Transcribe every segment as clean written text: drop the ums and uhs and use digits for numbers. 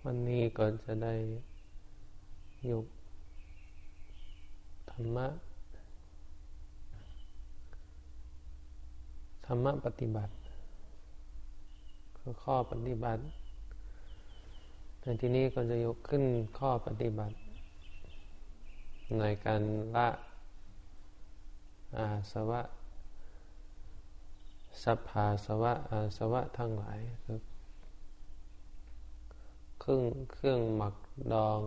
วันนี้ก็จะได้ยกธรรมะปฏิบัติคือข้อปฏิบัติในที่นี้ก็จะยกขึ้นข้อปฏิบัติในการละอาสวะสัพพาสวะอาสวะทั้งหลายคือเครื่องหมักดอง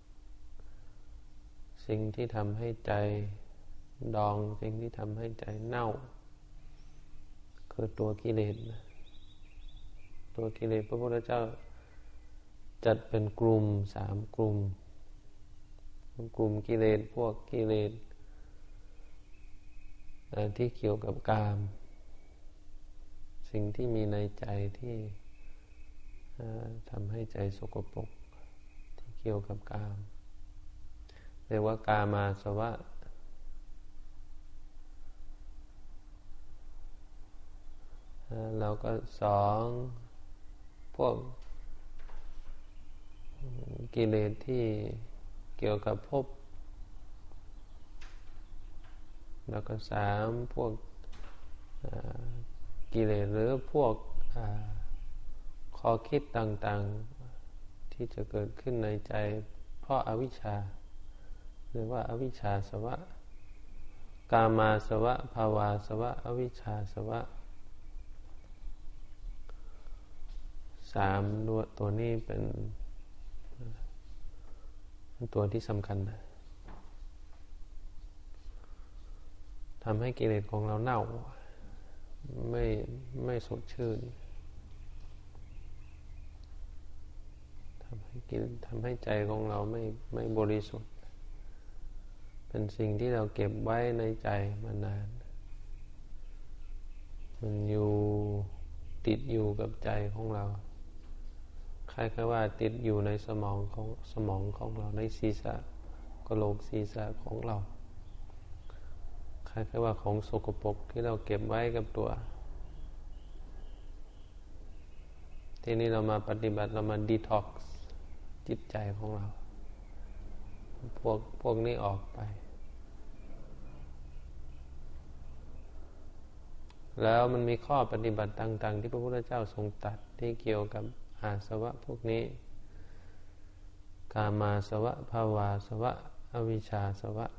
สิ่งที่ทำให้ใจดองสิ่งที่ทำให้ใจเน่าคือตัวกิเลสพระพุทธเจ้าจัดเป็นกลุ่ม3กลุ่มกิเลสพวกกิเลสที่เกี่ยวกับกามสิ่งที่มีในใจที่ทำให้ใจสกปรกที่เกี่ยวกับกามเรียกว่ากามาสวะแล้วก็2พวกกิเลสที่เกี่ยวกับภพแล้วก็3พวกกิเลสหรือพวกข้อคิดต่างๆที่จะเกิดขึ้นในใจเพราะอวิชชาหรือว่าอวิชชาสวะกามาสวะภาวาสวะอวิชชาสวะ3ตัวนี้เป็นตัวที่สำคัญทำให้กิเลสของเราเน่าไม่สดชื่นทำให้ใจของเราไม่บริสุทธิ์เป็นสิ่งที่เราเก็บไว้ในใจมานานมันติดอยู่กับใจของเราคล้ายๆว่าติดอยู่ในสมองของเราในศีรษะกะโหลกศีรษะของเราคล้ายๆว่าของสกปรกที่เราเก็บไว้กับตัวทีนี้เรามาปฏิบัติเรามาดีท็อกซ์จิตใจของเราพวกนี้ออกไปแล้วมันมีข้อปฏิบัติต่างๆที่พระพุทธเจ้าทรงตรัสที่เกี่ยวกับอาสวะพวกนี้กามาสวะภาวาสวะอวิชชาสวะ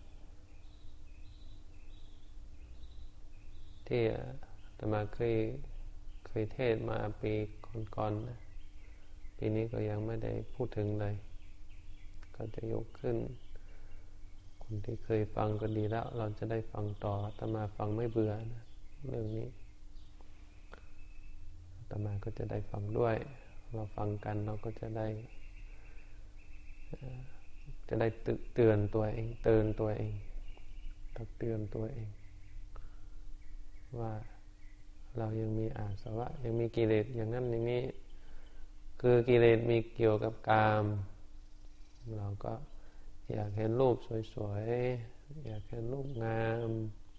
ที่อาตมาเคยเทศมาปีก่อนๆนะปีนี้ก็ยังไม่ได้พูดถึงเลยก็จะยกขึ้นคนที่เคยฟังก็ดีแล้วเราจะได้ฟังต่ออาตมาฟังไม่เบื่อนะเรื่องนี้อาตมาก็จะได้ฟังด้วยเราฟังกันเราก็จะได้เตือนตัวเองตักเตือนตัวเองว่าเรายังมีอาสวะยังมีกิเลสอย่างนั้นอย่างนี้คือกิเลสมีเกี่ยวกับกามเราก็อยากเห็นรูปสวยๆอยากเห็นรูปงาม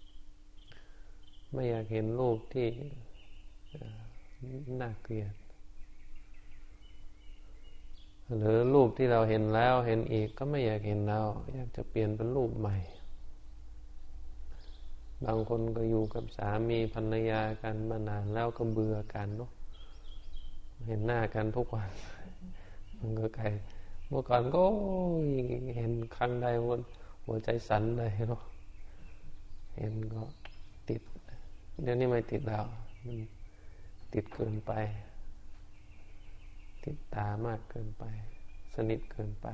ไม่อยากเห็นรูปที่น่าเกลียดหรือรูปที่เราเห็นแล้วเห็นอีกก็ไม่อยากเห็นแล้วอยากจะเปลี่ยนเป็นรูปใหม่บางคนก็อยู่กับสามีภรรยากันมานานแล้วก็เบื่อกันเนาะเห็นหน้ากันทุกวันมันก็ไกลเมื่อก่อนก็เห็นครั้งใดหัวใจสั่นเลยเนาะเห็นก็ติดเดี๋ยวนี้ไม่ติดแล้วมันติดเกินไปติดตามากเกินไปสนิทเกินไป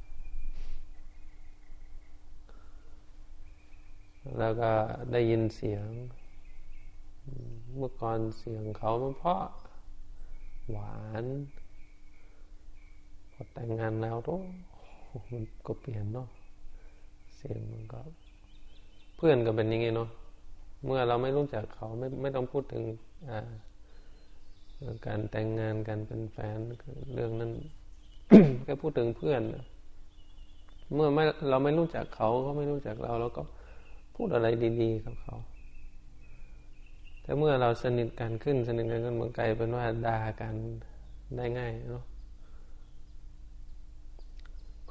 แล้วก็ได้ยินเสียงเมื่อก่อนเสียงเขามันเพราะหวานพอแต่งงานแล้วมันก็เปลี่ยนเนาะเสียงมันก็เพื่อนก็เป็นอย่างงี้เนาะเมื่อเราไม่รู้จักเขาไม่ต้องพูดถึงการแต่งงานกันเป็นแฟนเรื่องนั้น แค่พูดถึงเพื่อนเมื่อเราไม่รู้จักเขาไม่รู้จักเราก็พูดอะไรดีๆกับเขาแต่เมื่อเราสนิทกันขึ้นมันกลายเป็นว่าด่ากันได้ง่ายเนาะ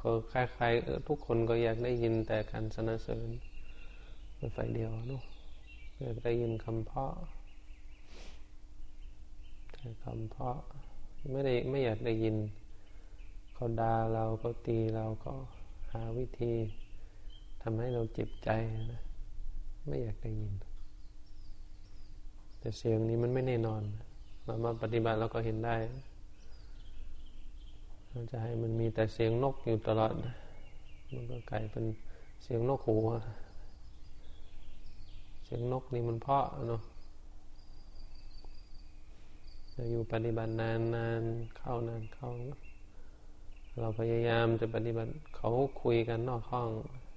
ก็คล้ายๆทุกคนก็อยากได้ยินแต่การสรรเสริญเป็นฝ่ายเดียวเนาะอยากได้ยินคำเพราะแต่คำเพราะไม่อยากได้ยินเขาด่าเราก็ตีเราก็หาวิธีทำให้เราเจ็บใจนะไม่อยากได้ยินแต่เสียงนี้มันไม่แน่นอนเรามาปฏิบัติเราก็เห็นได้เราจะให้มันมีแต่เสียงนกอยู่ตลอดมันก็กลายเป็นเสียงนกหูเสียงนกนี่มันเพราะเนาะเราอยู่ปฏิบัตินานเข้าเราพยายามจะปฏิบัติเขาคุยกันนอกห้อง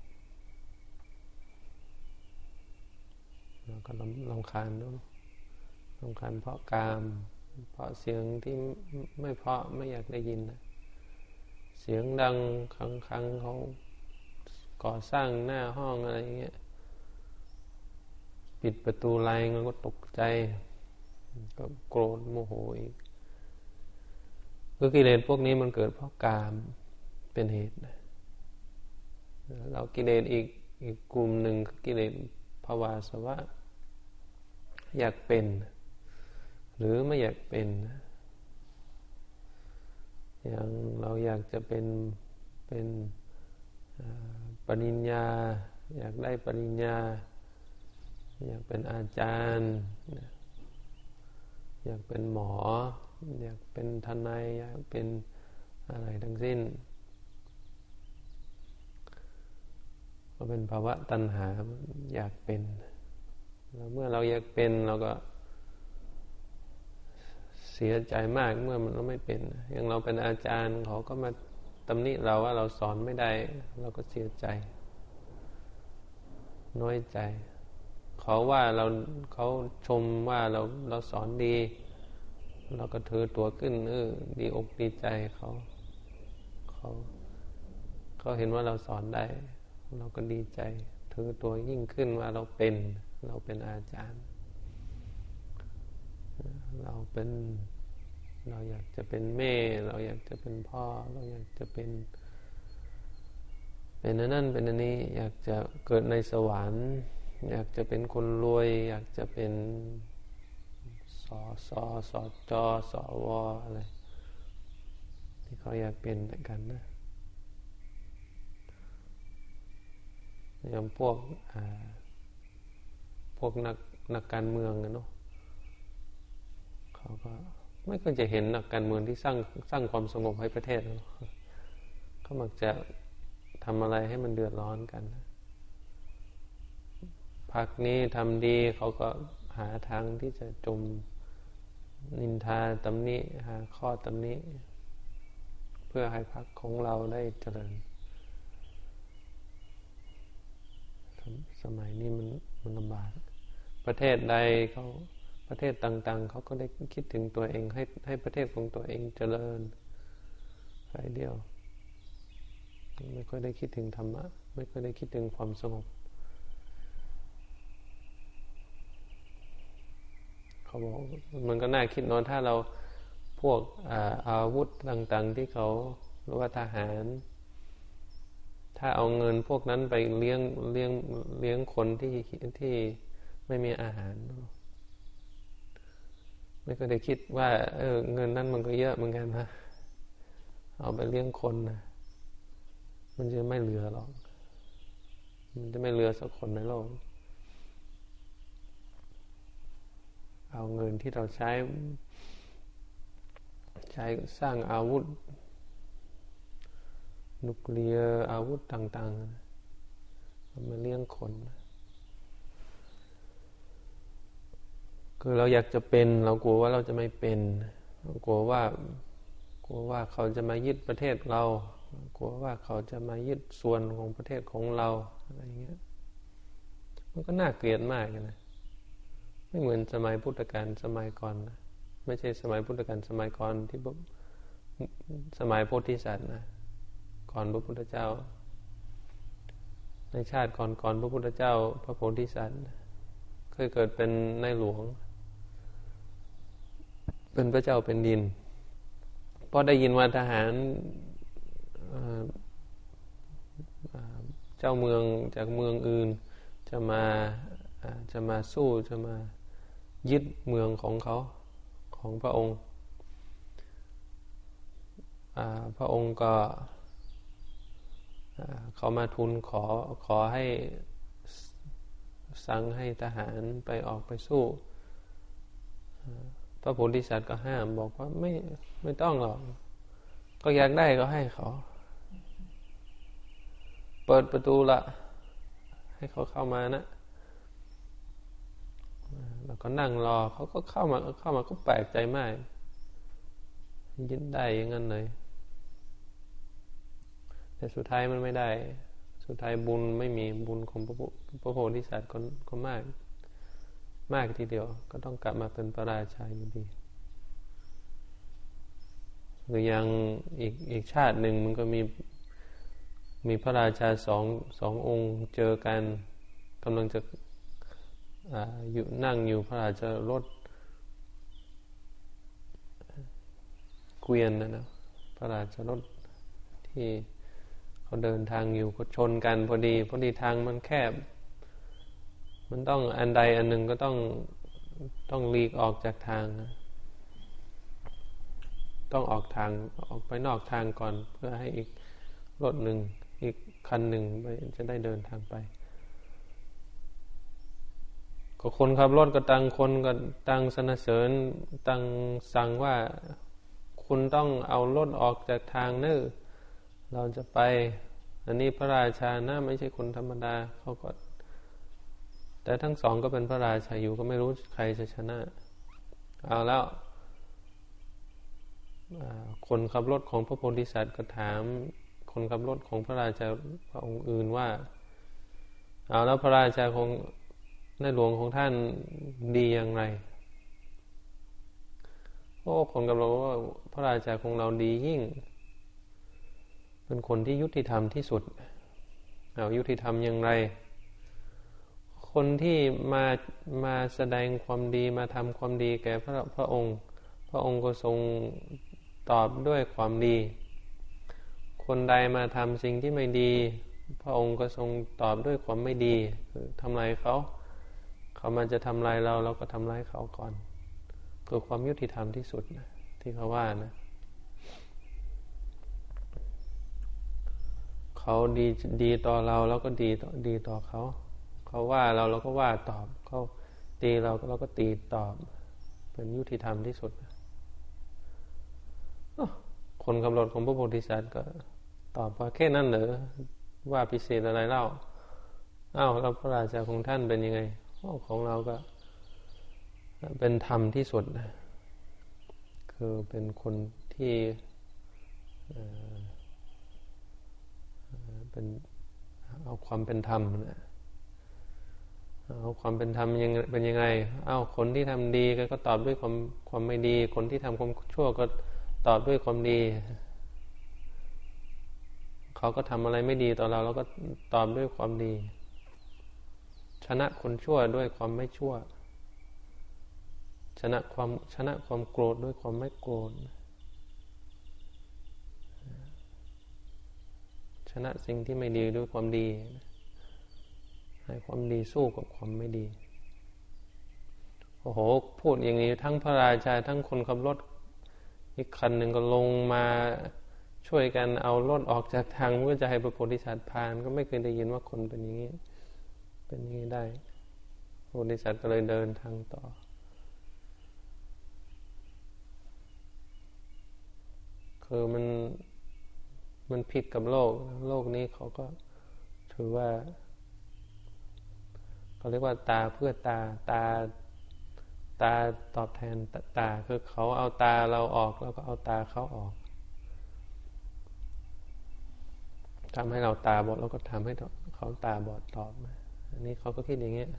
เราก็รำคาญด้วยรำคาญเพราะกามเพราะเสียงที่ไม่เพราะไม่อยากได้ยินนะเสียงดังครั้งเขาก่อสร้างหน้าห้องอะไรอย่างเงี้ยปิดประตูไล่เราก็ตกใจก็โกรธโมโหอีกคือกิเลสพวกนี้มันเกิดเพราะกามเป็นเหตุนะเรากิเลสอีกกลุ่มหนึ่งคือกิเลสภวาสวะอยากเป็นหรือไม่อยากเป็นอย่างเราอยากจะเป็นปริญญาอยากได้ปริญญาอยากเป็นอาจารย์อยากเป็นหมออยากเป็นทนายอยากเป็นอะไรทั้งสิ้นก็เป็นภาวะตัณหาอยากเป็นแล้วเมื่อเราอยากเป็นเราก็เสียใจมากเมื่อเราไม่เป็นอย่างเราเป็นอาจารย์เขาก็มาตำหนิเราว่าเราสอนไม่ได้เราก็เสียใจน้อยใจเขาว่าเขาชมว่าเราสอนดีเราก็ถือตัวขึ้นดีอกดีใจเขาเห็นว่าเราสอนได้เราก็ดีใจถือตัวยิ่งขึ้นว่าเราเป็นอาจารย์เราอยากจะเป็นแม่เราอยากจะเป็นพ่อเราอยากจะเป็นนั่นเป็นอันนี้อยากจะเกิดในสวรรค์อยากจะเป็นคนรวยอยากจะเป็นสจสวอะไรที่เขาอยากเป็นแต่กันนะอย่างพวกนักการเมืองเนาะเขาก็ไม่เคยจะเห็นนักการเมืองที่สร้างความสงบให้ประเทศเขามักจะทำอะไรให้มันเดือดร้อนกันพรรคนี้ทำดีเขาก็หาทางที่จะจมนินทาตำหนิหาข้อตำหนิเพื่อให้พรรคของเราได้เจริญสมัยนี้มันลำบากประเทศใดประเทศต่างๆเขาก็ได้คิดถึงตัวเองให้ประเทศของตัวเองเจริญฝ่ายเดียวไม่ค่อยได้คิดถึงธรรมะไม่ค่อยได้คิดถึงความสงบเขาบอกมันก็น่าคิดเนาะถ้าเราพวกอาวุธต่างๆที่เขาหรือว่าทหารถ้าเอาเงินพวกนั้นไปเลี้ยงคนที่ไม่มีอาหารไม่เคยได้คิดว่าเงินนั้นมันก็เยอะเหมือนกันนะเอาไปเลี้ยงคนนะมันจะไม่เหลือหรอกมันจะไม่เหลือสักคนในโลกเอาเงินที่เราใช้สร้างอาวุธนิวเคลียร์อาวุธต่างๆมาเลี้ยงคนคือเราอยากจะเป็นเรากลัวว่าเราจะไม่เป็นกลัวว่าเขาจะมายึดประเทศเรากลัวว่าเขาจะมายึดส่วนของประเทศของเราอะไรเงี้ยมันก็น่าเกลียดมากนะไม่เหมือนสมัยพุทธกาลสมัยก่อนนะไม่ใช่สมัยพุทธกาลสมัยก่อนที่สมัยโพธิสัตว์นะก่อนพระพุทธเจ้าในชาติก่อนพระพุทธเจ้าพระโพธิสัตว์เคยเกิดเป็นนายหลวงเป็นพระเจ้าเป็นดินพอได้ยินว่าทหารจ้าเมืองจากเมืองอื่นจะมาสู้จะมายึดเมืองของเขาของพระองค์พระองค์ก็เขามาทูลขอให้สั่งให้ทหารไปออกไปสู้พระโพธิสัตว์ก็ห้ามบอกว่าไม่ต้องหรอกก็อยากได้ก็ให้เขาเปิดประตูละให้เขาเข้ามานะแล้วก็นั่งรอเขาก็เข้ามาก็แปลกใจมากยึดได้อย่างนั้นเลยแต่สุดท้ายมันไม่ได้สุดท้ายบุญไม่มีบุญของพระโพธิสัตว์ก็มากทีเดียวก็ต้องกลับมาเป็นพระราชาอยู่ดีหรือยังอีกชาติหนึ่งมันก็มีพระราชาสององค์เจอกันกำลังจะอยู่นั่งอยู่พระราชารถเกวียนนะพระราชารถที่เขาเดินทางอยู่ก็ชนกันพอดีทางมันแคบมันต้องอันใดอันหนึ่งก็ต้องหลีกออกจากทางต้องออกไปนอกทางก่อนเพื่อให้อีกรถหนึ่งอีกคันหนึ่งจะได้เดินทางไปก็คนขับรถก็ตั้งสรรเสริญตั้งสั่งว่าคุณต้องเอารถออกจากทางเน้อเราจะไปอันนี้พระราชานะไม่ใช่คนธรรมดาเขาก็แต่ทั้งสองก็เป็นพระราชาอยู่ก็ไม่รู้ใครจะชนะเอาแล้วคนขับรถของพระโพธิสัตว์ก็ถามคนขับรถของพระราชาพระองค์อื่นว่าเอาแล้วพระราชาของในหลวงของท่านดีอย่างไรคนกับเราว่าพระราชาของเราดียิ่งเป็นคนที่ยุติธรรมที่สุดยุติธรรมอย่างไรคนที่มาแสดงความดีมาทำความดีแก่พระองค์ก็ทรงตอบด้วยความดีคนใดมาทำสิ่งที่ไม่ดีพระองค์ก็ทรงตอบด้วยความไม่ดีคือทำลายเขามาจะทำลายเราก็ทำลายเขาก่อนคือความยุติธรรมที่สุดนะที่เขาว่านะเขาดีต่อเราแล้วก็ดีต่อเขาว่าเราก็ว่าตอบเขาตีเราก็ตีตอบเป็นยุติธรรมที่สุดคนกำหนดของพระโพธิสัตว์ก็ตอบว่าแค่นั้นเหรอว่าพิเศษอะไรเล่าแล้วพระราชาของท่านเป็นยังไงของเราก็เป็นธรรมที่สุดนะคือเป็นคนที่เป็นเอาความเป็นธรรมนะเอาความเป็นธรรมเป็นยังไงคนที่ทำดีก็ตอบด้วยความไม่ดีคนที่ทำความชั่วก็ตอบด้วยความดีเขาก็ทำอะไรไม่ดีต่อเราก็ตอบด้วยความดีชนะคนชั่วด้วยความไม่ชั่วชนะความโกรธด้วยความไม่โกรธชนะสิ่งที่ไม่ดีด้วยความดีให้ความดีสู้กับความไม่ดีพูดอย่างนี้ทั้งพระราชาทั้งคนขับรถอีกคันหนึ่งก็ลงมาช่วยกันเอารถออกจากทางเพื่อจะให้พระโพธิสัตว์ผ่านก็ไม่เคยได้ยินว่าคนเป็นอย่างนี้ได้พระโพธิสัตว์ก็เลยเดินทางต่อคือมันผิดกับโลกนี้เขาก็ถือว่าเขาเรียกว่าตาเพื่อตาตอบแทนตาคือเขาเอาตาเราออกแล้วก็เอาตาเขาออกทำให้เราตาบอดแล้วก็ทำให้เขาตาบอดตอบมาอันนี้เขาก็คิดอย่างเงี้ย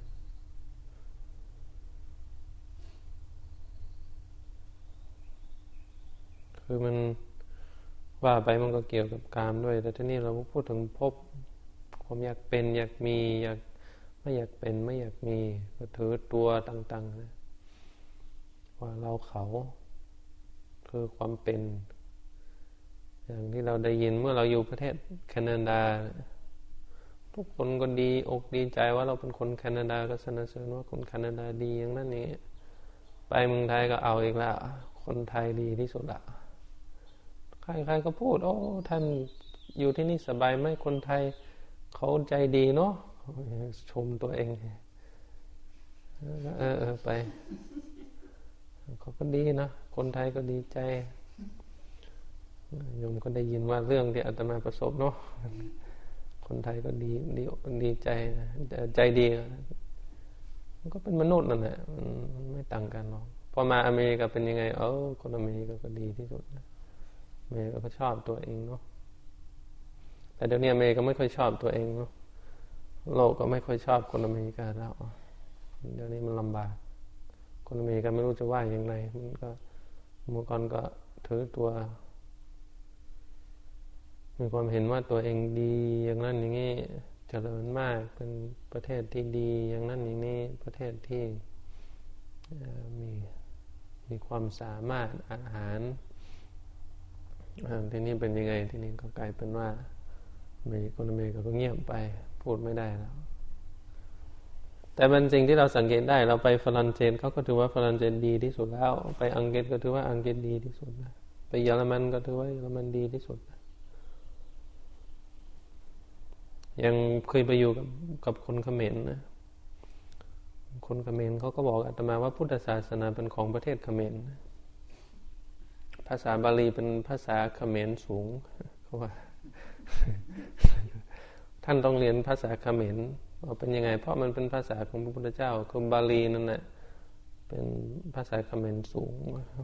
คือมันว่าไปมันก็เกี่ยวกับกามด้วยแต่ที่นี่เราพูดถึงภพความอยากเป็นอยากมีไม่อยากเป็นไม่อยากมีก็ถือตัวต่างๆนะว่าเราเขาคือความเป็นอย่างที่เราได้ยินเมื่อเราอยู่ประเทศแคนาดาทุกคนก็ดีอกดีใจว่าเราเป็นคนแคนาดาก็สรรเสริญว่าคนแคนาดาดีอย่างนั้นนี้ไปเมืองไทยก็เอาอีกแล้วคนไทยดีที่สุดละใครๆก็พูดโอ้ท่านอยู่ที่นี่สบายไหมคนไทยเขาใจดีเนาะชมตัวเองไปเขาก็ดีนะคนไทยก็ดีใจโยมก็ได้ยินว่าเรื่องที่อาตมาประสบเนาะคนไทยก็ดีใจใจดีมันก็เป็นมนุษย์นั่นแหละมันไม่ต่างกันหรอกพอมาอเมริกาเป็นยังไงคนอเมริกาก็ดีที่สุดอเมริกาก็ชอบตัวเองเนาะแต่เดี๋ยวนี้อเมริกาไม่ค่อยชอบตัวเองเนาะโลกก็ไม่ค่อยชอบคนอเมริกาแล้วเดี๋ยวนี้มันลำบากคนอเมริกาไม่รู้จะว่าอย่างไรมันก็เมื่อก่อนก็ถือตัวมีความเห็นว่าตัวเองดีอย่างนั้นอย่างนี้เจริญมากเป็นประเทศที่ดีอย่างนั้นอย่างนี้ประเทศที่มีความสามารถอาหารที่นี่เป็นยังไงที่นี่ก็กลายเป็นว่าคนอเมริกาก็เงียบไปพูดไม่ได้แล้วแต่เป็นสิ่งที่เราสังเกตได้เราไปฝรั่งเศสเขาก็ถือว่าฝรั่งเศสดีที่สุดแล้วไปอังกฤษก็ถือว่าอังกฤษดีที่สุดนะไปเยอรมันก็ถือว่าเยอรมันดีที่สุดนะยังเคยไปอยู่กับคนเขมรนะคนเขมรเขาก็บอกอาตมาว่าพุทธศาสนาเป็นของประเทศเขมรภาษาบาลีเป็นภาษาเขมรสูงเขาว่าท่านต้องเรียนภาษาเขมรว่าเป็นยังไงเพราะมันเป็นภาษาของพระพุทธเจ้าคือบาลีนั่นแหละเป็นภาษาเขมรสูง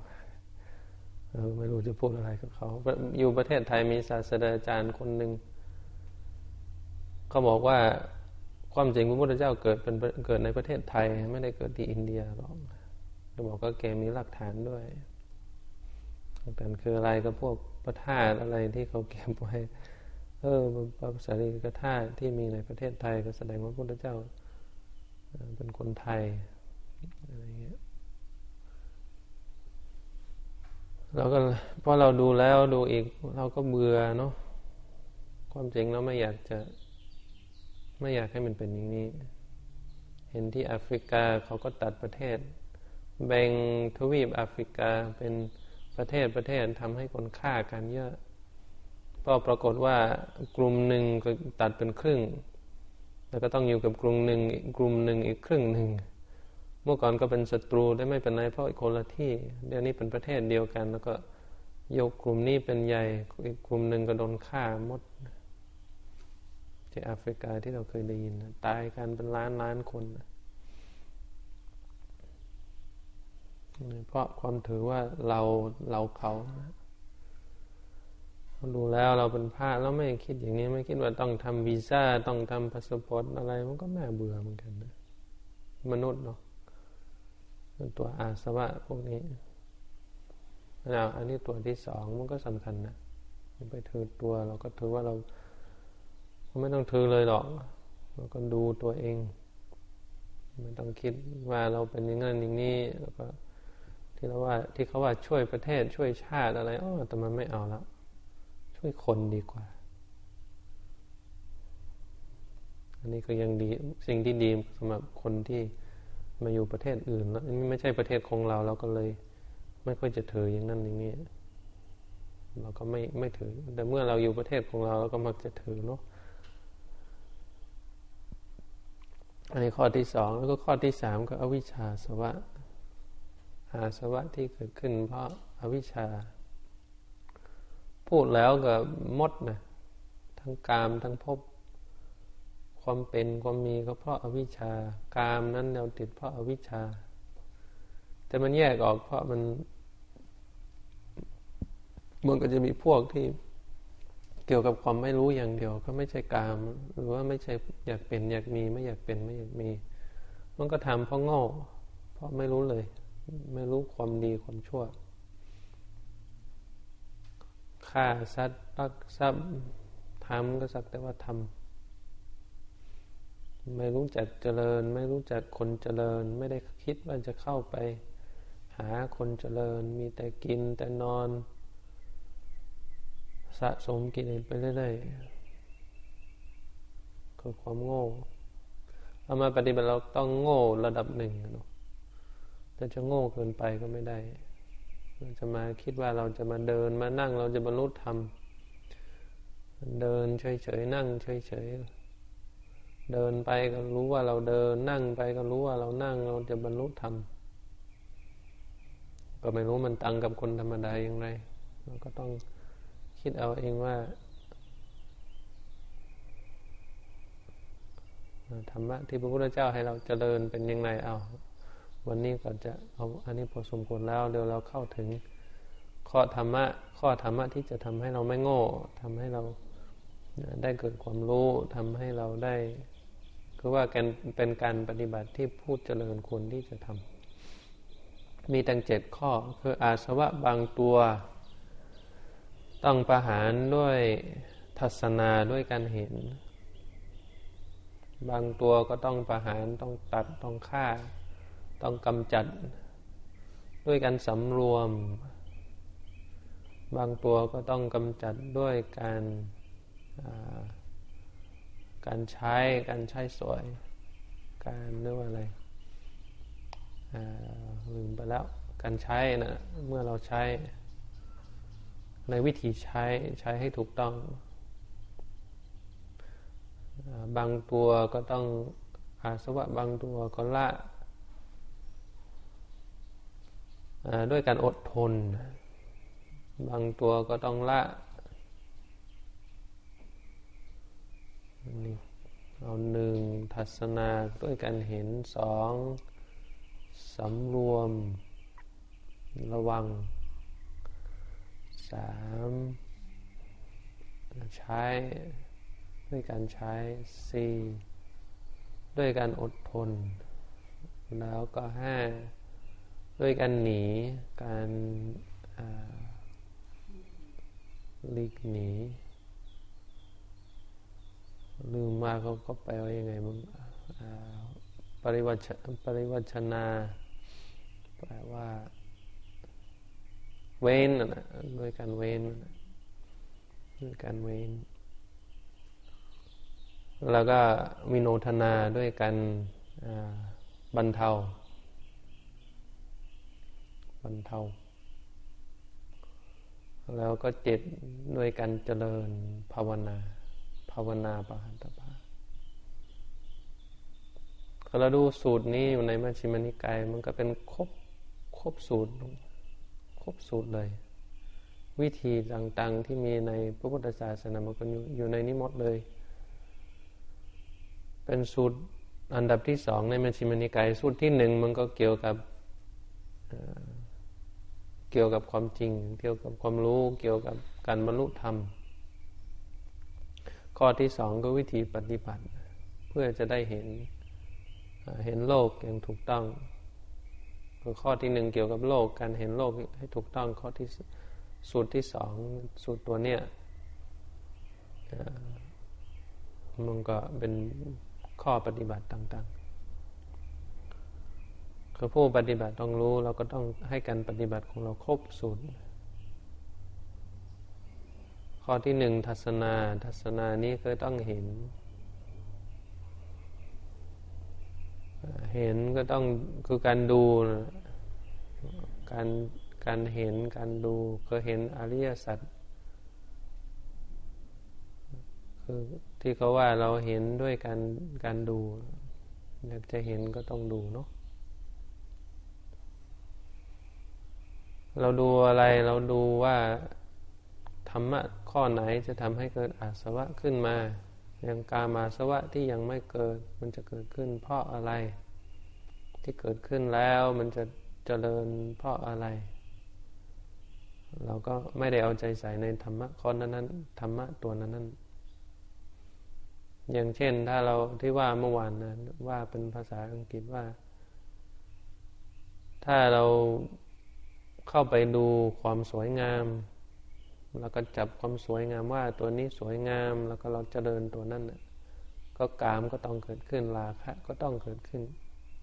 ไม่รู้จะพูดอะไรกับเขาอยู่ประเทศไทยมีศาสตราจารย์คนหนึ่งเขาบอกว่าความจริงพระพุทธเจ้าเกิดในประเทศไทยไม่ได้เกิดที่อินเดียหรอกเขาบอกว่าแกมีหลักฐานด้วยแต่คืออะไรก็พวกพระธาตุอะไรที่เขาเก็บไว้พระสารีริกธาตุที่มีในประเทศไทยก็แสดงว่าพระพุทธเจ้าเป็นคนไทยอะไรเงี้ยเราก็พอเราดูแล้วดูอีกเราก็เบื่อเนาะความจริงเราไม่อยากให้มันเป็นอย่างนี้เห็นที่แอฟริกาเขาก็ตัดประเทศแบ่งทวีปแอฟริกาเป็นประเทศทำให้คนฆ่ากันเยอะก็ปรากฏว่ากลุ่มหนึ่งก็ตัดเป็นครึ่งแล้วก็ต้องอยู่กับกลุ่มหนึ่งอีกครึ่งหนึ่งเมื่อก่อนก็เป็นศัตรูได้ไม่เป็นไรเพราะอีกคนละที่เดี๋ยวนี้เป็นประเทศเดียวกันแล้วก็ยกกลุ่มนี้เป็นใหญ่อีกกลุ่มหนึ่งก็โดนฆ่าหมดที่แอฟริกาที่เราเคยได้ยินตายกันเป็นล้านคนเพราะความถือว่าเราเขาดูแล้วเราเป็นพระแล้วไม่คิดอย่างนี้ไม่คิดว่าต้องทำวีซ่าต้องทำพาสปอร์ตอะไรมันก็น่าเบื่อเหมือนกันนะมนุษย์เนาะตัวอาสวะพวกนี้อันนี้ตัวที่สองมันก็สำคัญนะไปถือตัวเราก็ถือว่าเราไม่ต้องถือเลยหรอกเราก็ดูตัวเองไม่ต้องคิดว่าเราเป็นอย่างนั้นอย่างนี้แล้วก็ที่เขาว่าช่วยประเทศช่วยชาติอะไรแต่มันไม่เอาแล้วช่วยคนดีกว่าอันนี้ก็ยังดีสิ่งที่ดีสำหรับคนที่มาอยู่ประเทศอื่นแล้วอันนี้ไม่ใช่ประเทศของเราเราก็เลยไม่ค่อยจะถืออย่างนั้นอย่างนี้เราก็ไม่ถือแต่เมื่อเราอยู่ประเทศของเราก็มักจะถือเนาะอันนี้ข้อที่สองแล้วก็ข้อที่สามก็อวิชชาสวะอาสวะที่เกิดขึ้นเพราะอวิชชาพูดแล้วก็หมดนะทั้งกามทั้งภพความเป็นความมีก็เพราะอวิชชากามนั้นเราติดเพราะอวิชชาแต่มันแยกออกเพราะมันก็จะมีพวกที่เกี่ยวกับความไม่รู้อย่างเดียวก็ไม่ใช่กามหรือว่าไม่ใช่อยากเป็นอยากมีไม่อยากเป็นไม่อยากมีมันก็ทำเพราะโง่เพราะไม่รู้เลยไม่รู้ความดีความชั่วฆ่าสัตว์ลักทรัพย์ทำก็สักแต่ว่าทำไม่รู้จักเจริญไม่รู้จักคนเจริญไม่ได้คิดว่าจะเข้าไปหาคนเจริญมีแต่กินแต่นอนสะสมกิเลสไปเรื่อยๆคือความโง่เอามาปฏิบัติเราต้องโง่ระดับหนึ่งเนาะแต่จะโง่เกินไปก็ไม่ได้จะมาคิดว่าเราจะมาเดินมานั่งเราจะบรรลุธรรมเดินเฉยๆนั่งเฉยๆเดินไปก็รู้ว่าเราเดินนั่งไปก็รู้ว่าเรานั่งเราจะบรรลุธรรมก็ไม่รู้มันต่างกับคนธรรมดาอย่างไรเราก็ต้องคิดเอาเองว่าธรรมะที่พระพุทธเจ้าให้เราเจริญเป็นยังไงเอาวันนี้ก็จะเอาอันนี้พอสมควรแล้วเดี๋ยวเราเข้าถึงข้อธรรมะที่จะทำให้เราไม่โง่ทำให้เราได้เกิดความรู้ทำให้เราได้คือว่าเป็นการปฏิบัติที่ผู้เจริญควรที่จะทำมีตั้ง7ข้อคืออาสวะบางตัวต้องประหารด้วยทัศนาด้วยการเห็นบางตัวก็ต้องประหารต้องตัดต้องฆ่าต้องกำจัดด้วยการสำรวมบางตัวก็ต้องกำจัดด้วยการใช้สวยการเรียกว่าอะไรลืมไปแล้วการใช้นะเมื่อเราใช้ในวิธีใช้ให้ถูกต้องบางตัวก็ต้องอาสวะบางตัวก็ละด้วยการอดทนบางตัวก็ต้องละนี่เอา1ทัศนาด้วยการเห็น2สำรวมระวัง3ใช้ด้วยการใช้4ด้วยการอดทนแล้วก็5ด้วยการหนีการหลีกหนีลืมมาเขาแปลว่ายังไงมึงปริวัชนาแปลว่าเว้นนะด้วยการเว้นด้วยการเว้นแล้วก็วิโนทนาด้วยการบรรเทาแล้วก็7ด้วยการเจริญภาวนาปหันตภาเราดูสูตรนี้อยู่ในมัชฌิมนิกายมันก็เป็นครบสูตรเลย วิธีต่างๆที่มีในพระพุทธศาสนามันก็อยู่ในนี้หมดเลยเป็นสูตรอันดับที่2ในมัชฌิมนิกายสูตรที่1มันก็เกี่ยวกับความจริงเกี่ยวกับความรู้เกี่ยวกับการบรรลุธรรมข้อที่2ก็วิธีปฏิบัติเพื่อจะได้เห็นโลกอย่างถูกต้องข้อที่1เกี่ยวกับโลกการเห็นโลกให้ถูกต้องข้อที่สูตรที่2สูตรตัวเนี้ยมันก็เป็นข้อปฏิบัติต่างๆคือผู้ปฏิบัติต้องรู้เราก็ต้องให้การปฏิบัติของเราครบสูตรข้อที่1ทัศนานี้คือต้องเห็นก็ต้องคือการดูการเห็นการดูคือเห็นอริยสัจคือที่เขาว่าเราเห็นด้วยการดูอยากจะเห็นก็ต้องดูเนาะเราดูอะไรเราดูว่าธรรมะข้อไหนจะทำให้เกิดอาสวะขึ้นมาอย่างกามาสวะที่ยังไม่เกิดมันจะเกิดขึ้นเพราะอะไรที่เกิดขึ้นแล้วมันจะเจริญเพราะอะไรเราก็ไม่ได้เอาใจใส่ในธรรมะข้อนั้นๆธรรมะตัวนั้นอย่างเช่นถ้าเราที่ว่าเมื่อวานนะว่าเป็นภาษาอังกฤษว่าถ้าเราเข้าไปดูความสวยงามแล้วก็จับความสวยงามว่าตัวนี้สวยงามแล้วก็เราเจริญตัวนั้นก็กามก็ต้องเกิดขึ้นราคะก็ต้องเกิดขึ้น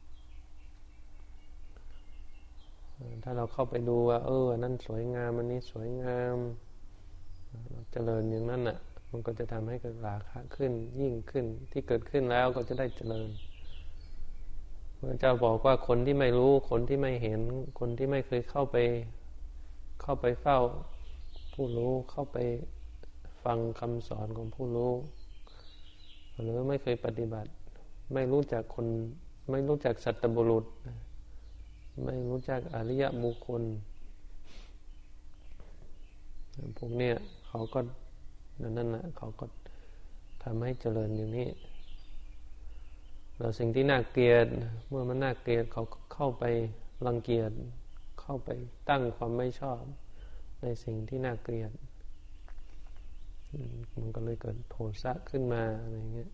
ถ้าเราเข้าไปดูว่านั่นสวยงามอันนี้สวยงามเราเจริญอย่างนั้นน่ะมันก็จะทำให้เกิดราคะขึ้นยิ่งขึ้นที่เกิดขึ้นแล้วก็จะได้เจริญพระเจ้าบอกว่าคนที่ไม่รู้คนที่ไม่เห็นคนที่ไม่เคยเข้าไปเฝ้าผู้รู้เข้าไปฟังคำสอนของผู้รู้หรือไม่เคยปฏิบัติไม่รู้จักคนไม่รู้จักสัตบุรุษไม่รู้จักอริยบุคคลพวกเนี้ยเขาก็นั่นแหละเขาก็ทำให้เจริญอย่างนี้แล้วสิ่งที่น่าเกลียดเมื่อมันน่าเกลียดเขาเข้าไปรังเกียจเข้าไปตั้งความไม่ชอบในสิ่งที่น่าเกลียดมันก็เลยเกิดโทสะขึ้นมาอะไรเงี้ย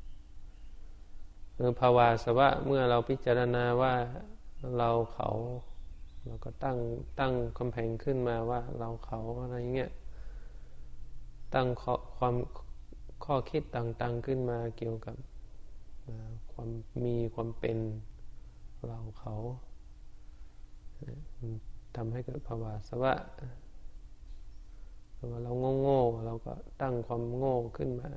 ภาวาสวะเมื่อเราพิจารณาว่าเราเขาเราก็ตั้งกำแพงขึ้นมาว่าเราเขาอะไรเงี้ยตั้งข้อคิดต่างๆขึ้นมาเกี่ยวกับความมีความเป็นเราเขาทำให้เกิดภาวะสวะเราโง่เราก็ตั้งความโง่ขึ้นมา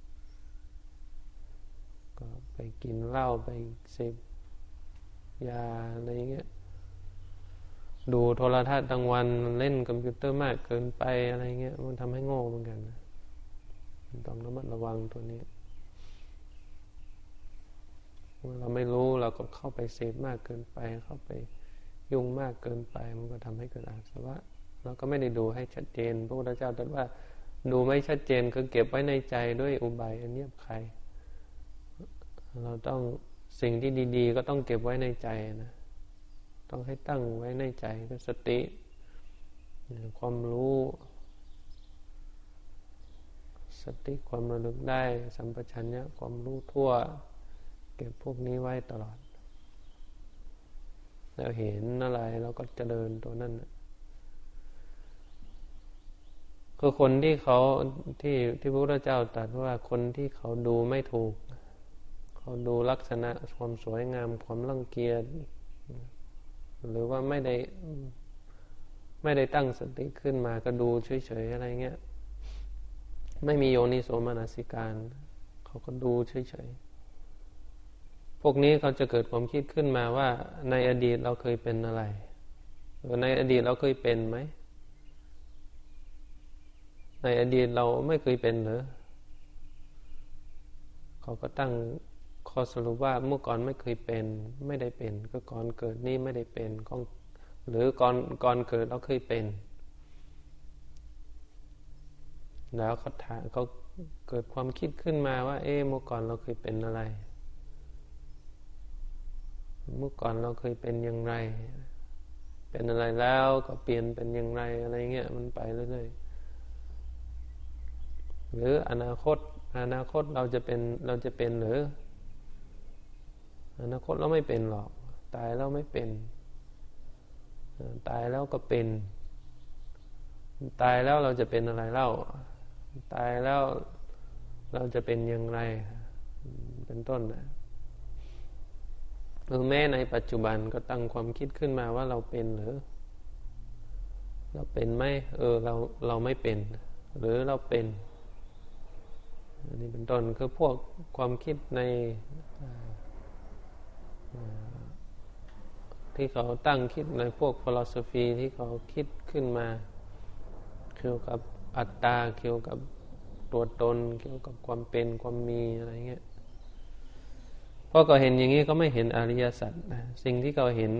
ก็ไปกินเหล้าไปเสพยาอะไรเงี้ยดูโทรทัศน์ทั้งวันเล่นคอมพิวเตอร์มากเกินไปอะไรเงี้ยมันทำให้โง่เหมือนกันนะต้องระมัดระวังตัวนี้เมื่อเราไม่รู้เราก็เข้าไปเสพมากเกินไปเข้าไปยุ่งมากเกินไปมันก็ทำให้เกิดอาสวะเราก็ไม่ได้ดูให้ชัดเจนพระพุทธเจ้าตรัสว่าดูไม่ชัดเจนคือเก็บไว้ในใจด้วยอุบายอันเนียบใครเราต้องสิ่งที่ดีๆก็ต้องเก็บไว้ในใจนะต้องให้ตั้งไว้ในใจด้วยสติความรู้สติความระลึกได้สัมปชัญญะความรู้ทั่วเก็บพวกนี้ไว้ตลอดแล้วเห็นอะไรเราก็เจริญตัวนั้นคือคนที่เขาที่พระพุทธเจ้าตรัสว่าคนที่เขาดูไม่ถูกเขาดูลักษณะความสวยงามความรังเกียจหรือว่าไม่ได้ตั้งสติขึ้นมาก็ดูเฉยๆอะไรเงี้ยไม่มีโยนิโสมนสิการเขาก็ดูเฉยๆพวกนี้เขาจะเกิดความคิดขึ้นมาว่าในอดีตเราเคยเป็นอะไรหรือในอดีตเราเคยเป็นไหมในอดีตเราไม่เคยเป็นหรือเขาก็ตั้งข้อสรุปว่าเมื่อก่อนไม่เคยเป็นไม่ได้เป็นก็ก่อนเกิดนี่ไม่ได้เป็นหรือก่อนเกิดเราเคยเป็นแล้วเขาเกิดความคิดขึ้นมาว่าเมื่อก่อนเราเคยเป็นอะไรเมื่อก่อนเราเคยเป็นอย่างไรเป็นอะไรแล้วก็เปลี่ยนเป็นอย่างไรอะไรเงี้ยมันไปเรื่อยๆหรืออนาคตเราจะเป็นหรืออนาคตเราไม่เป็นหรอกตายแล้วไม่เป็นตายแล้วก็เป็นตายแล้วเราจะเป็นอะไรเล่าตายแล้วเราจะเป็นอย่างไรเป็นต้นนะแม้ในปัจจุบันก็ตั้งความคิดขึ้นมาว่าเราเป็นหรือเราเป็นไหมเราไม่เป็นหรือเราเป็นอันนี้เป็นต้นคือพวกความคิดในที่เขาตั้งคิดในพวกฟิโลโซฟีที่เขาคิดขึ้นมาเกี่ยวกับอัตตาเกี่ยวกับตัวตนเกี่ยวกับความเป็นความมีอะไรเงี้ยพอเขาเห็นอย่างนี้ก็ไม่เห็นอริยสัจสิ่งที่เขาเห็น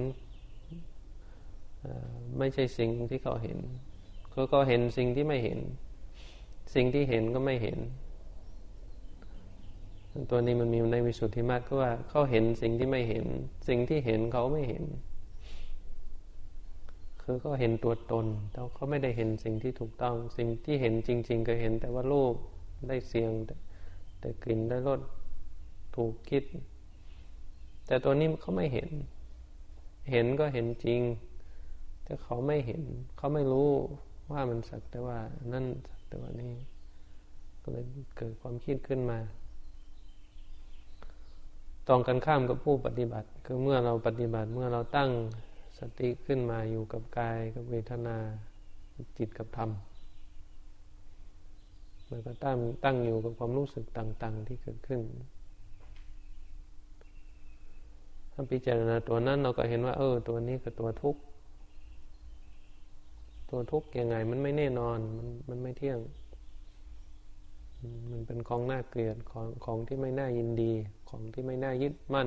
ไม่ใช่สิ่งที่เขาเห็นเขาเห็นสิ่งที่ไม่เห็นสิ่งที่เห็นก็ไม่เห็นตัวนี้มันมีในวิสุทธิมรรคก็ว่าเขาเห็นสิ่งที่ไม่เห็นสิ่งที่เห็นเขาไม่เห็นคือเขาเห็นตัวตนแต่เขาไม่ได้เห็นสิ่งที่ถูกต้องสิ่งที่เห็นจริงๆก็เห็นแต่ว่ารูปได้เสียงแต่กลิ่นได้รสถูกคิดแต่ตัวนี้เขาไม่เห็นก็เห็นจริงแต่เขาไม่เห็นเขาไม่รู้ว่ามันสักแต่ว่านั่นสักแต่ว่านี่ก็เลยเกิดความคิดขึ้นมาตรงกันข้ามกับผู้ปฏิบัติคือเมื่อเราปฏิบัติเมื่อเราตั้งสติขึ้นมาอยู่กับกายกับเวทนาจิตกับธรรมมันก็ตั้งอยู่กับความรู้สึกต่างๆที่เกิดขึ้นถ้าพิจารณาตัวนั้นเราก็เห็นว่าตัวนี้คือตัวทุกข์ยังไงมันไม่แน่นอนมันไม่เที่ยงมันเป็นของน่าเกลียดของที่ไม่น่ายินดีของที่ไม่น่ายึดมั่น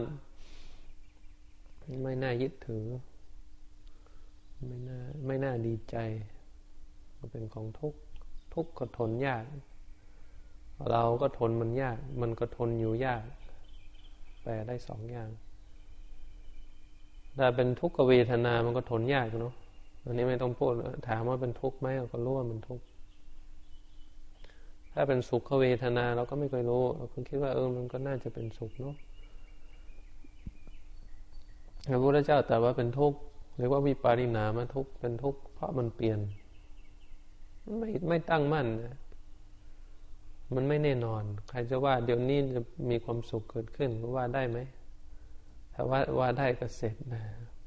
ไม่น่ายึดถือไม่น่าดีใจมันเป็นของทุกข์ก็ทนยากเราก็ทนมันยากมันก็ทนอยู่ยากแปลได้สองอย่างถ้าเป็นทุกขเวทนามันก็ทนยากเนาะอันนี้ไม่ต้องพูดถามว่าเป็นทุกข์ไหมเราก็รู้ว่ามันทุกข์ถ้าเป็นสุขเวทนาเราก็ไม่เคยรู้เราก็คิดว่ามันก็น่าจะเป็นสุขเนาะพระพุทธเจ้าตรัสว่าเป็นทุกข์เรียกว่าวิปาริณามทุกข์เป็นทุกข์เพราะมันเปลี่ยนไม่ตั้งมั่นนะมันไม่แน่นอนใครจะว่าเดี๋ยวนี้จะมีความสุขเกิดขึ้นว่าได้ไหมถ้าว่าได้ก็เสร็จนะ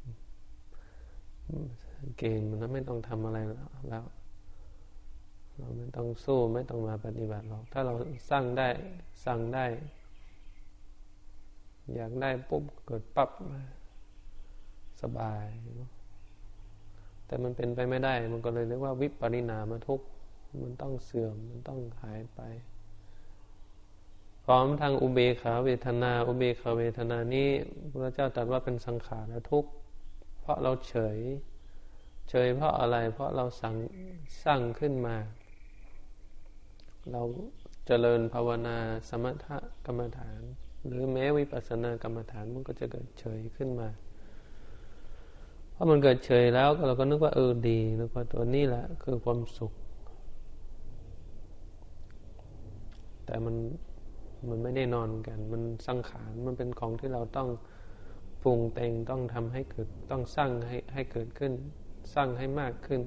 เกณฑ์มันไม่ต้องทำอะไรแล้วเราไม่ต้องสู้ไม่ต้องมาปฏิบัติหรอกถ้าเราสั่งได้อยากได้ปุ๊บเกิดปั๊บสบายแต่มันเป็นไปไม่ได้มันก็เลยเรียกว่าวิปริณามทุกข์มันต้องเสื่อมมันต้องหายไปพร้อมทางอุเบกขาเวทนานี้พระเจ้าตรัสว่าเป็นสังขารทุกข์เพราะเราเฉยเพราะอะไรเพราะเราสร้างขึ้นมาเราเจริญภาวนาสมถกรรมฐานหรือแม้วิปัสสนากรรมฐานมันก็จะเกิดเฉยขึ้นมาเพราะมันเกิดเฉยแล้วเราก็นึกว่าดีนึกว่าตัวนี้แหละคือความสุขแต่มันไม่แน่นอนกันมันสังขารมันเป็นของที่เราต้องปรุงแต่งต้องทำให้เกิดต้องสร้างให้เกิดขึ้นสร้างให้มากขึ้น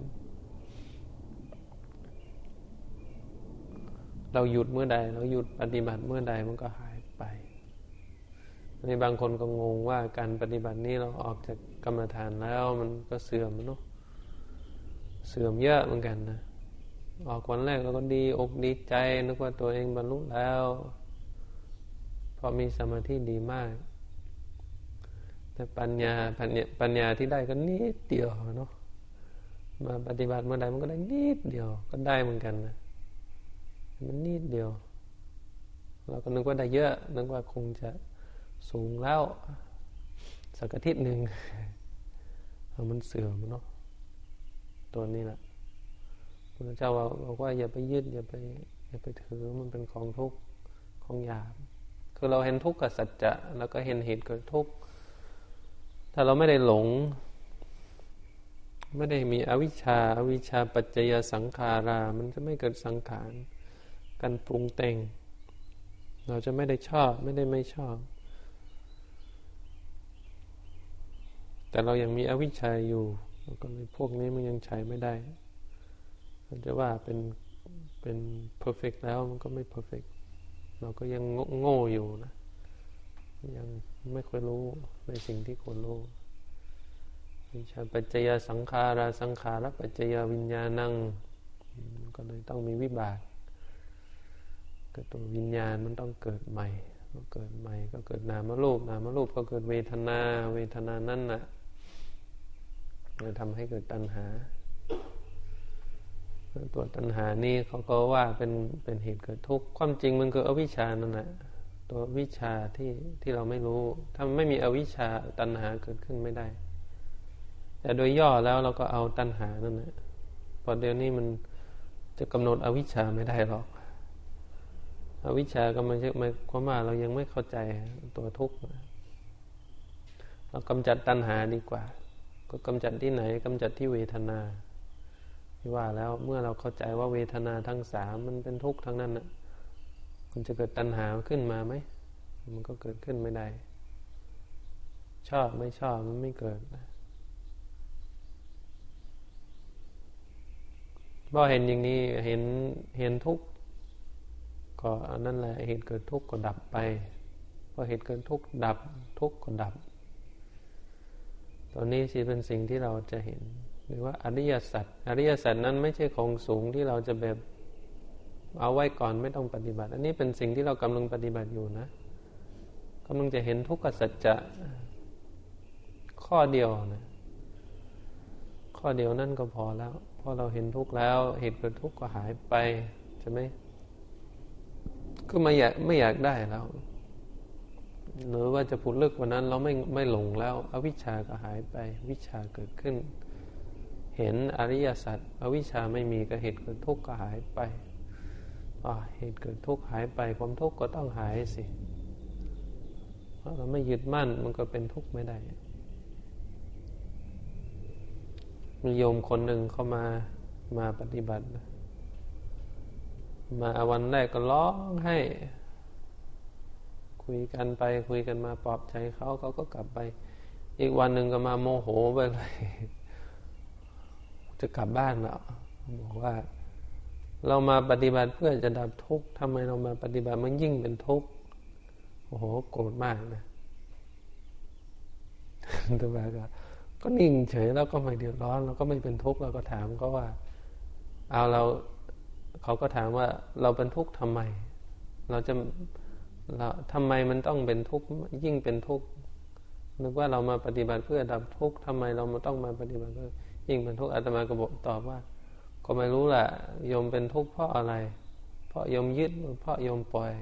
เราหยุดเมื่อใดเราหยุดปฏิบัติเมื่อใดมันก็หายไปในบางคนก็งงว่าการปฏิบัตินี้เราออกจากกรรมฐานแล้วมันก็เสื่อมเนาะเสื่อมเยอะเหมือนกันนะออกวันแรกเราก็ดีอกดีใจนึกว่าตัวเองบรรลุแล้วเพราะมีสมาธิดีมากแต่ปัญญาที่ได้ก็นิดเดียวเนาะมาปฏิบัติเมื่อใดมันก็ได้นิดเดียวก็ได้เหมือนกันนะมันนิดเดียวเราก็นึกว่าได้เยอะนึกว่าคงจะสูงแล้วสักอาทิตย์หนึ่งมันเสื่อมเนาะตัวนี้แหละพระเจ้าบอกว่าอย่าไปยึดอย่าไปถือมันเป็นของทุกข์ของหยาบคือเราเห็นทุกข์กับสัจจะแล้วก็เห็นเหตุเกิดทุกข์ถ้าเราไม่ได้หลงไม่ได้มีอวิชชาปัจจยสังขารามันจะไม่เกิดสังขารการปรุงแต่งเราจะไม่ได้ชอบไม่ได้ไม่ชอบแต่เรายังมีอวิชชาอยู่ก็เลยพวกนี้มันยังใช้ไม่ได้มันจะว่าเป็น perfect แล้วมันก็ไม่ perfect เราก็ยังโง่อยู่นะยังไม่ค่อยรู้ในสิ่งที่ควรรู้วิชาปัจจยสังขารสังขารปัจจยวิญญาณังก็เลยต้องมีวิบากก็ตัววิญญาณมันต้องเกิดใหม่ก็เกิดใหม่ก็เกิดนามรูปก็เกิดเวทนานั่นน่ะมันทำให้เกิดตัณหาตัวตัณหานี่เขาก็ว่าเป็นเหตุเกิดทุกข์ความจริงมันคืออวิชชานั่นแหละตัววิชาที่เราไม่รู้ถ้าไม่มีอวิชชาตัณหาเกิดขึ้นไม่ได้แต่โดยย่อแล้วเราก็เอาตัณหานั่นแหละพอเดี๋ยวนี้มันจะกำหนดอวิชชาไม่ได้หรอกอวิชชาก็มันหมายความว่าเรายังไม่เข้าใจตัวทุกข์เรากำจัดตัณหาดีกว่าก็กำจัดที่ไหนกำจัดที่เวทนาที่ว่าแล้วเมื่อเราเข้าใจว่าเวทนาทั้งสามมันเป็นทุกข์ทั้งนั้นน่ะมันจะเกิดตัณหาขึ้นมาไหมมันก็เกิดขึ้นไม่ได้ชอบไม่ชอบมันไม่เกิดพอเห็นอย่างนี้เห็นทุกข์ก็นั่นแหละเหตุเกิดทุกข์ก็ดับไปพอเหตุเกิดทุกข์ดับทุกข์ก็ดับตอนนี้สิเป็นสิ่งที่เราจะเห็นหรือว่าอริยสัจนั้นไม่ใช่ของสูงที่เราจะแบบเอาไว้ก่อนไม่ต้องปฏิบัติอันนี้เป็นสิ่งที่เรากำลังปฏิบัติอยู่นะกำลังจะเห็นทุกขสัจจะข้อเดียวนะข้อเดียวนั่นก็พอแล้วพอเราเห็นทุกข์แล้วเหตุเกิดทุกข์ก็หายไปใช่ไหมก็ไม่อยากได้แล้วหรือว่าจะพูดลึกกว่านั้นเราไม่หลงแล้วอวิชชาก็หายไปวิชชาเกิดขึ้นเห็นอริยสัจอวิชชาไม่มีก็เหตุเกิดทุกข์ก็หายไปเหตุเกิดทุกข์หายไปความทุกข์ก็ต้องหายสิเพราะเราไม่ยึดมั่นมันก็เป็นทุกข์ไม่ได้มีโยมคนหนึ่งเข้ามาปฏิบัติมาวันแรกก็ร้องให้คุยกันไปคุยกันมาปลอบใจเขาก็กลับไปอีกวันหนึ่งก็มาโมโหไปเลยจะกลับบ้านแล้วบอกว่าเรามาปฏิบัติเพื่อจะดับทุกข์ทำไมเรามาปฏิบัติมันยิ่งเป็นทุกข์โอ้โหโกรธมากนะตัวแบบก็นิ่งเฉยแล้วก็ไม่เดือดร้อนเราก็ไม่เป็นทุกข์เราก็ถามก็ว่าเขาก็ถามว่าเราเป็นทุกข์ทำไมเราทำไมมันต้องเป็นทุกข์ยิ่งเป็นทุกข์นึกว่าเรามาปฏิบัติเพื่อดับทุกข์ทำไมเราต้องมาปฏิบัติเพื่อยิ่งเป็นทุกข์อาตมาก็บอกตอบว่าก็ไม่รู้แหละโยมเป็นทุกข์เพราะอะไรเพราะโยมยึดเพราะโยมปล่อย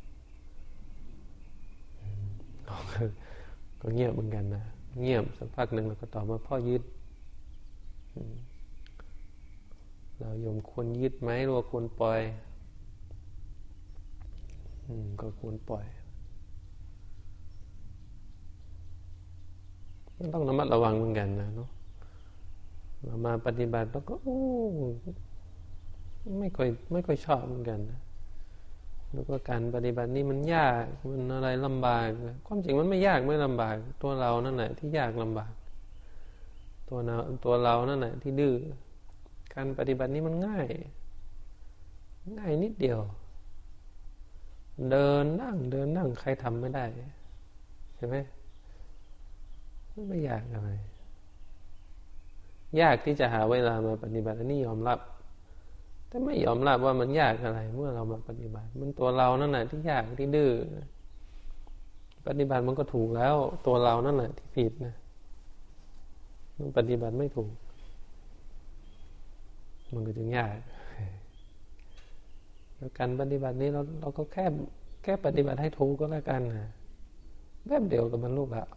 ก็เงียบเหมือนกันนะเงียบสักพักหนึ่งเราก็ตอบว่าพ่อยึดเราโยมควรยึดไหมหรือว่าควรปล่อยก็ควรปล่อยต้องระมัดระวังเหมือนกันนะเนาะมาปฏิบัติแล้วก็ไม่ค่อยชอบเหมือนกันนะแล้วก็การปฏิบัตินี่มันยากมันอะไรลำบากความจริงมันไม่ยากไม่ลำบากตัวเรานั่นแหละที่ยากลำบากตัวเรานั่นแหละที่ดื้อการปฏิบัตินี่มันง่ายนิดเดียวเดินนั่งใครทำไม่ได้ใช่ไหมไม่ยากอะไรยากที่จะหาเวลามาปฏิบัติอันนี้ยอมรับแต่ไม่ยอมรับว่ามันยากอะไรเมื่อเรามาปฏิบัติมันตัวเรานั่นแหละที่ยากที่ดื้อปฏิบัติมันก็ถูกแล้วตัวเรานั่นแหละที่ผิดนะมันปฏิบัติไม่ถูกมันก็จึงยากแล้วการปฏิบัตินี้เราก็แค่ปฏิบัติให้ถูกก็แล้วกันนะแบบเดียวกับบรรลุแล้ว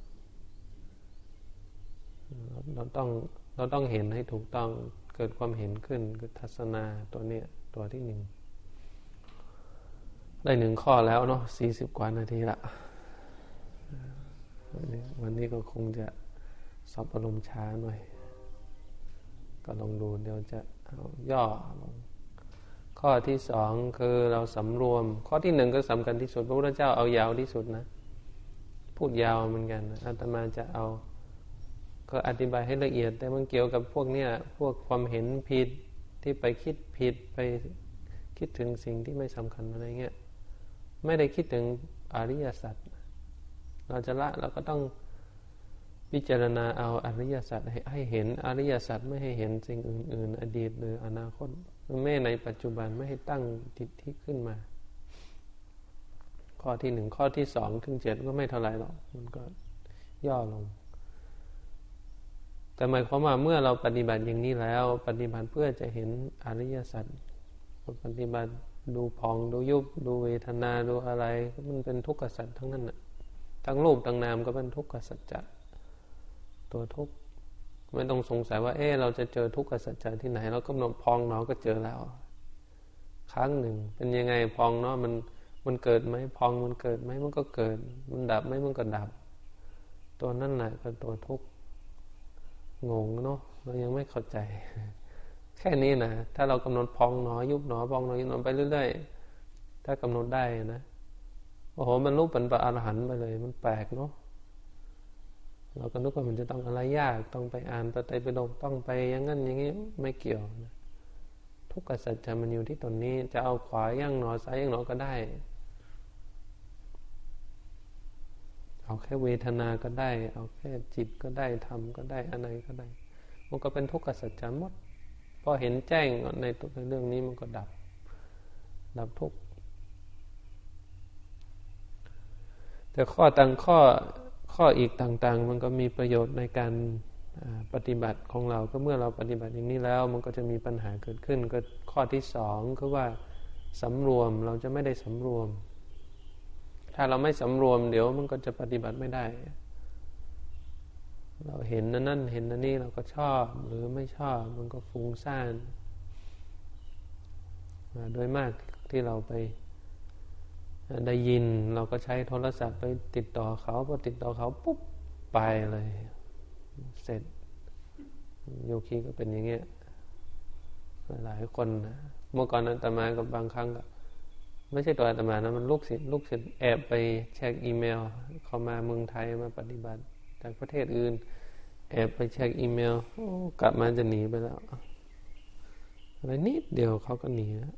เราต้องเห็นให้ถูกต้องเกิดความเห็นขึ้นคือทัศนาตัวเนี้ยตัวที่หนึ่งได้1 ข้อแล้วเนาะ40 กว่านาทีละวันนี้ก็คงจะสอบอารมณ์ช้าหน่อยก็ลองดูเดี๋ยวจะเอาย่อลงข้อที่2คือเราสำรวมข้อที่1ก็สำคัญที่สุดพระพุทธเจ้าเอายาวที่สุดนะพูดยาวเหมือนกันอาตมาจะเอาก็อธิบายให้ละเอียดแต่มันเกี่ยวกับพวกเนี้ยพวกความเห็นผิดที่ไปคิดผิดไปคิดถึงสิ่งที่ไม่สำคัญอะไรเงี้ยไม่ได้คิดถึงอริยสัจเราจะละเราก็ต้องพิจารณาเอาอริยสัจให้เห็นอริยสัจไม่ให้เห็นสิ่งอื่นๆอดีตหรืออนาคตแม้ในปัจจุบันไม่ให้ตั้งทิฏฐิขึ้นมาข้อที่1ข้อที่2ถึง7ก็ไม่เท่าไหร่หรอกมันก็ย่อลงแต่หมายความว่าเมื่อเราปฏิบัติอย่างนี้แล้วปฏิบัติเพื่อจะเห็นอริยสัจปฏิบัติดูพองดูยุบดูเวทนาดูอะไรมันเป็นทุกขสัจทั้งนั้นน่ะทั้งรูปทั้งนามก็เป็นทุกขสัจจะตัวทุกข์ไม่ต้องสงสัยว่าเราจะเจอทุกขสัจจะที่ไหนเรากำหนดพองเนาะก็เจอแล้วครั้งหนึ่งเป็นยังไงพองเนาะมันเกิดไหมพองมันเกิดไหมมันก็เกิดมันดับไหมมันก็ดับตัวนั่นแหละเป็นตัวทุกข์งงเนาะเรายังไม่เข้าใจแค่นี้นะถ้าเรากำหนดพองหนอยุบหนอพองหนอยุบหนอไปเรื่อยๆถ้ากำหนดได้นะโอ้โหมันรู้เป็นพระอรหันต์ไปเลยมันแปลกเนาะเราก็นึกว่ามันจะต้องอะไรยากต้องไปอ่านพระไตรปิฎกต้องไปอย่างนั้นอย่างนี้ไม่เกี่ยวนะทุกขสัจจะมันอยู่ที่ตนนี้จะเอาขวาย่างหนอซ้ายย่างหนอก็ได้เอาแค่เวทนาก็ได้เอาแค่จิตก็ได้ธรรมก็ได้อะไรก็ได้มันก็เป็นทุกขสัจจะหมดพอเห็นแจ้งในเรื่องนี้มันก็ดับดับทุกข์แต่ข้ออีกต่างๆมันก็มีประโยชน์ในการปฏิบัติของเราก็เมื่อเราปฏิบัติอย่างนี้แล้วมันก็จะมีปัญหาเกิดขึ้นก็ข้อที่สองคือว่าสำรวมเราจะไม่ได้สำรวมถ้าเราไม่สำรวมเดี๋ยวมันก็จะปฏิบัติไม่ได้เราเห็นนั่นเห็นนี่เราก็ชอบหรือไม่ชอบมันก็ฟุ้งซ่านโดยมากที่เราไปได้ยินเราก็ใช้โทรศัพท์ไปติดต่อเขาพอติดต่อเขาปุ๊บไปเลยเสร็จโยคีก็เป็นอย่างเงี้ยหลายคนนะเมื่อก่อนอาตมากับบางครั้งก็ไม่ใช่ตัวอาตมานะมันลูกศิษย์แอบไปเช็คอีเมลเขามาเมืองไทยมาปฏิบัติจากประเทศอื่นแอบไปเช็คอีเมลกลับมาจะหนีไปแล้วอะไรนิดเดียวเขาก็หนีแล้ว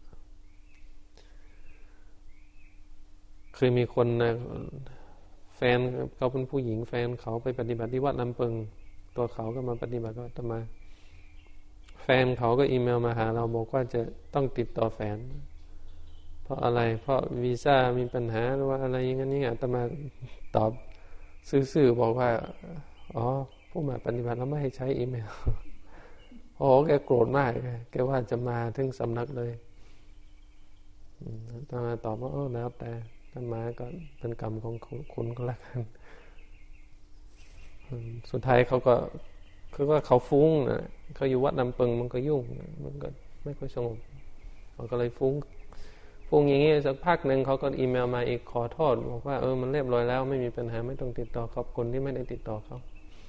เคยมีคนนะแฟนเขาเป็นผู้หญิงแฟนเขาไปปฏิบัติที่วัดลำปึงตัวเขาก็มาปฏิบัติก็อาตมาแฟนเขาก็อีเมลมาหาเราบอกว่าจะต้องติดต่อแฟนเพราะอะไรเพราะวีซ่ามีปัญหาหรือว่าอะไรอย่างนี้อาตมาตอบซื่อๆบอกว่าอ๋อผู้มาปฏิบัติแล้วไม่ให้ใช้อีเมลโอ้แกโกรธมากแกว่าจะมาถึงสำนักเลยอาตมาตอบว่าแล้วแต่ถ้ามาก็เป็นกรรมของคุณก็แล้วกันสุดท้ายเขาก็คือว่าเขาฟุ้งนะเขาอยู่วัดลำปึงมันก็ยุ่งมันก็ไม่ค่อยสงบเขาก็เลยฟุ้งอย่างนี้สักพักหนึ่งเขาก็อีเมลมาอีกขอโทษบอกว่ามันเรียบร้อยแล้วไม่มีปัญหาไม่ต้องติดต่อขอบคุณที่ไม่ได้ติดต่อเขา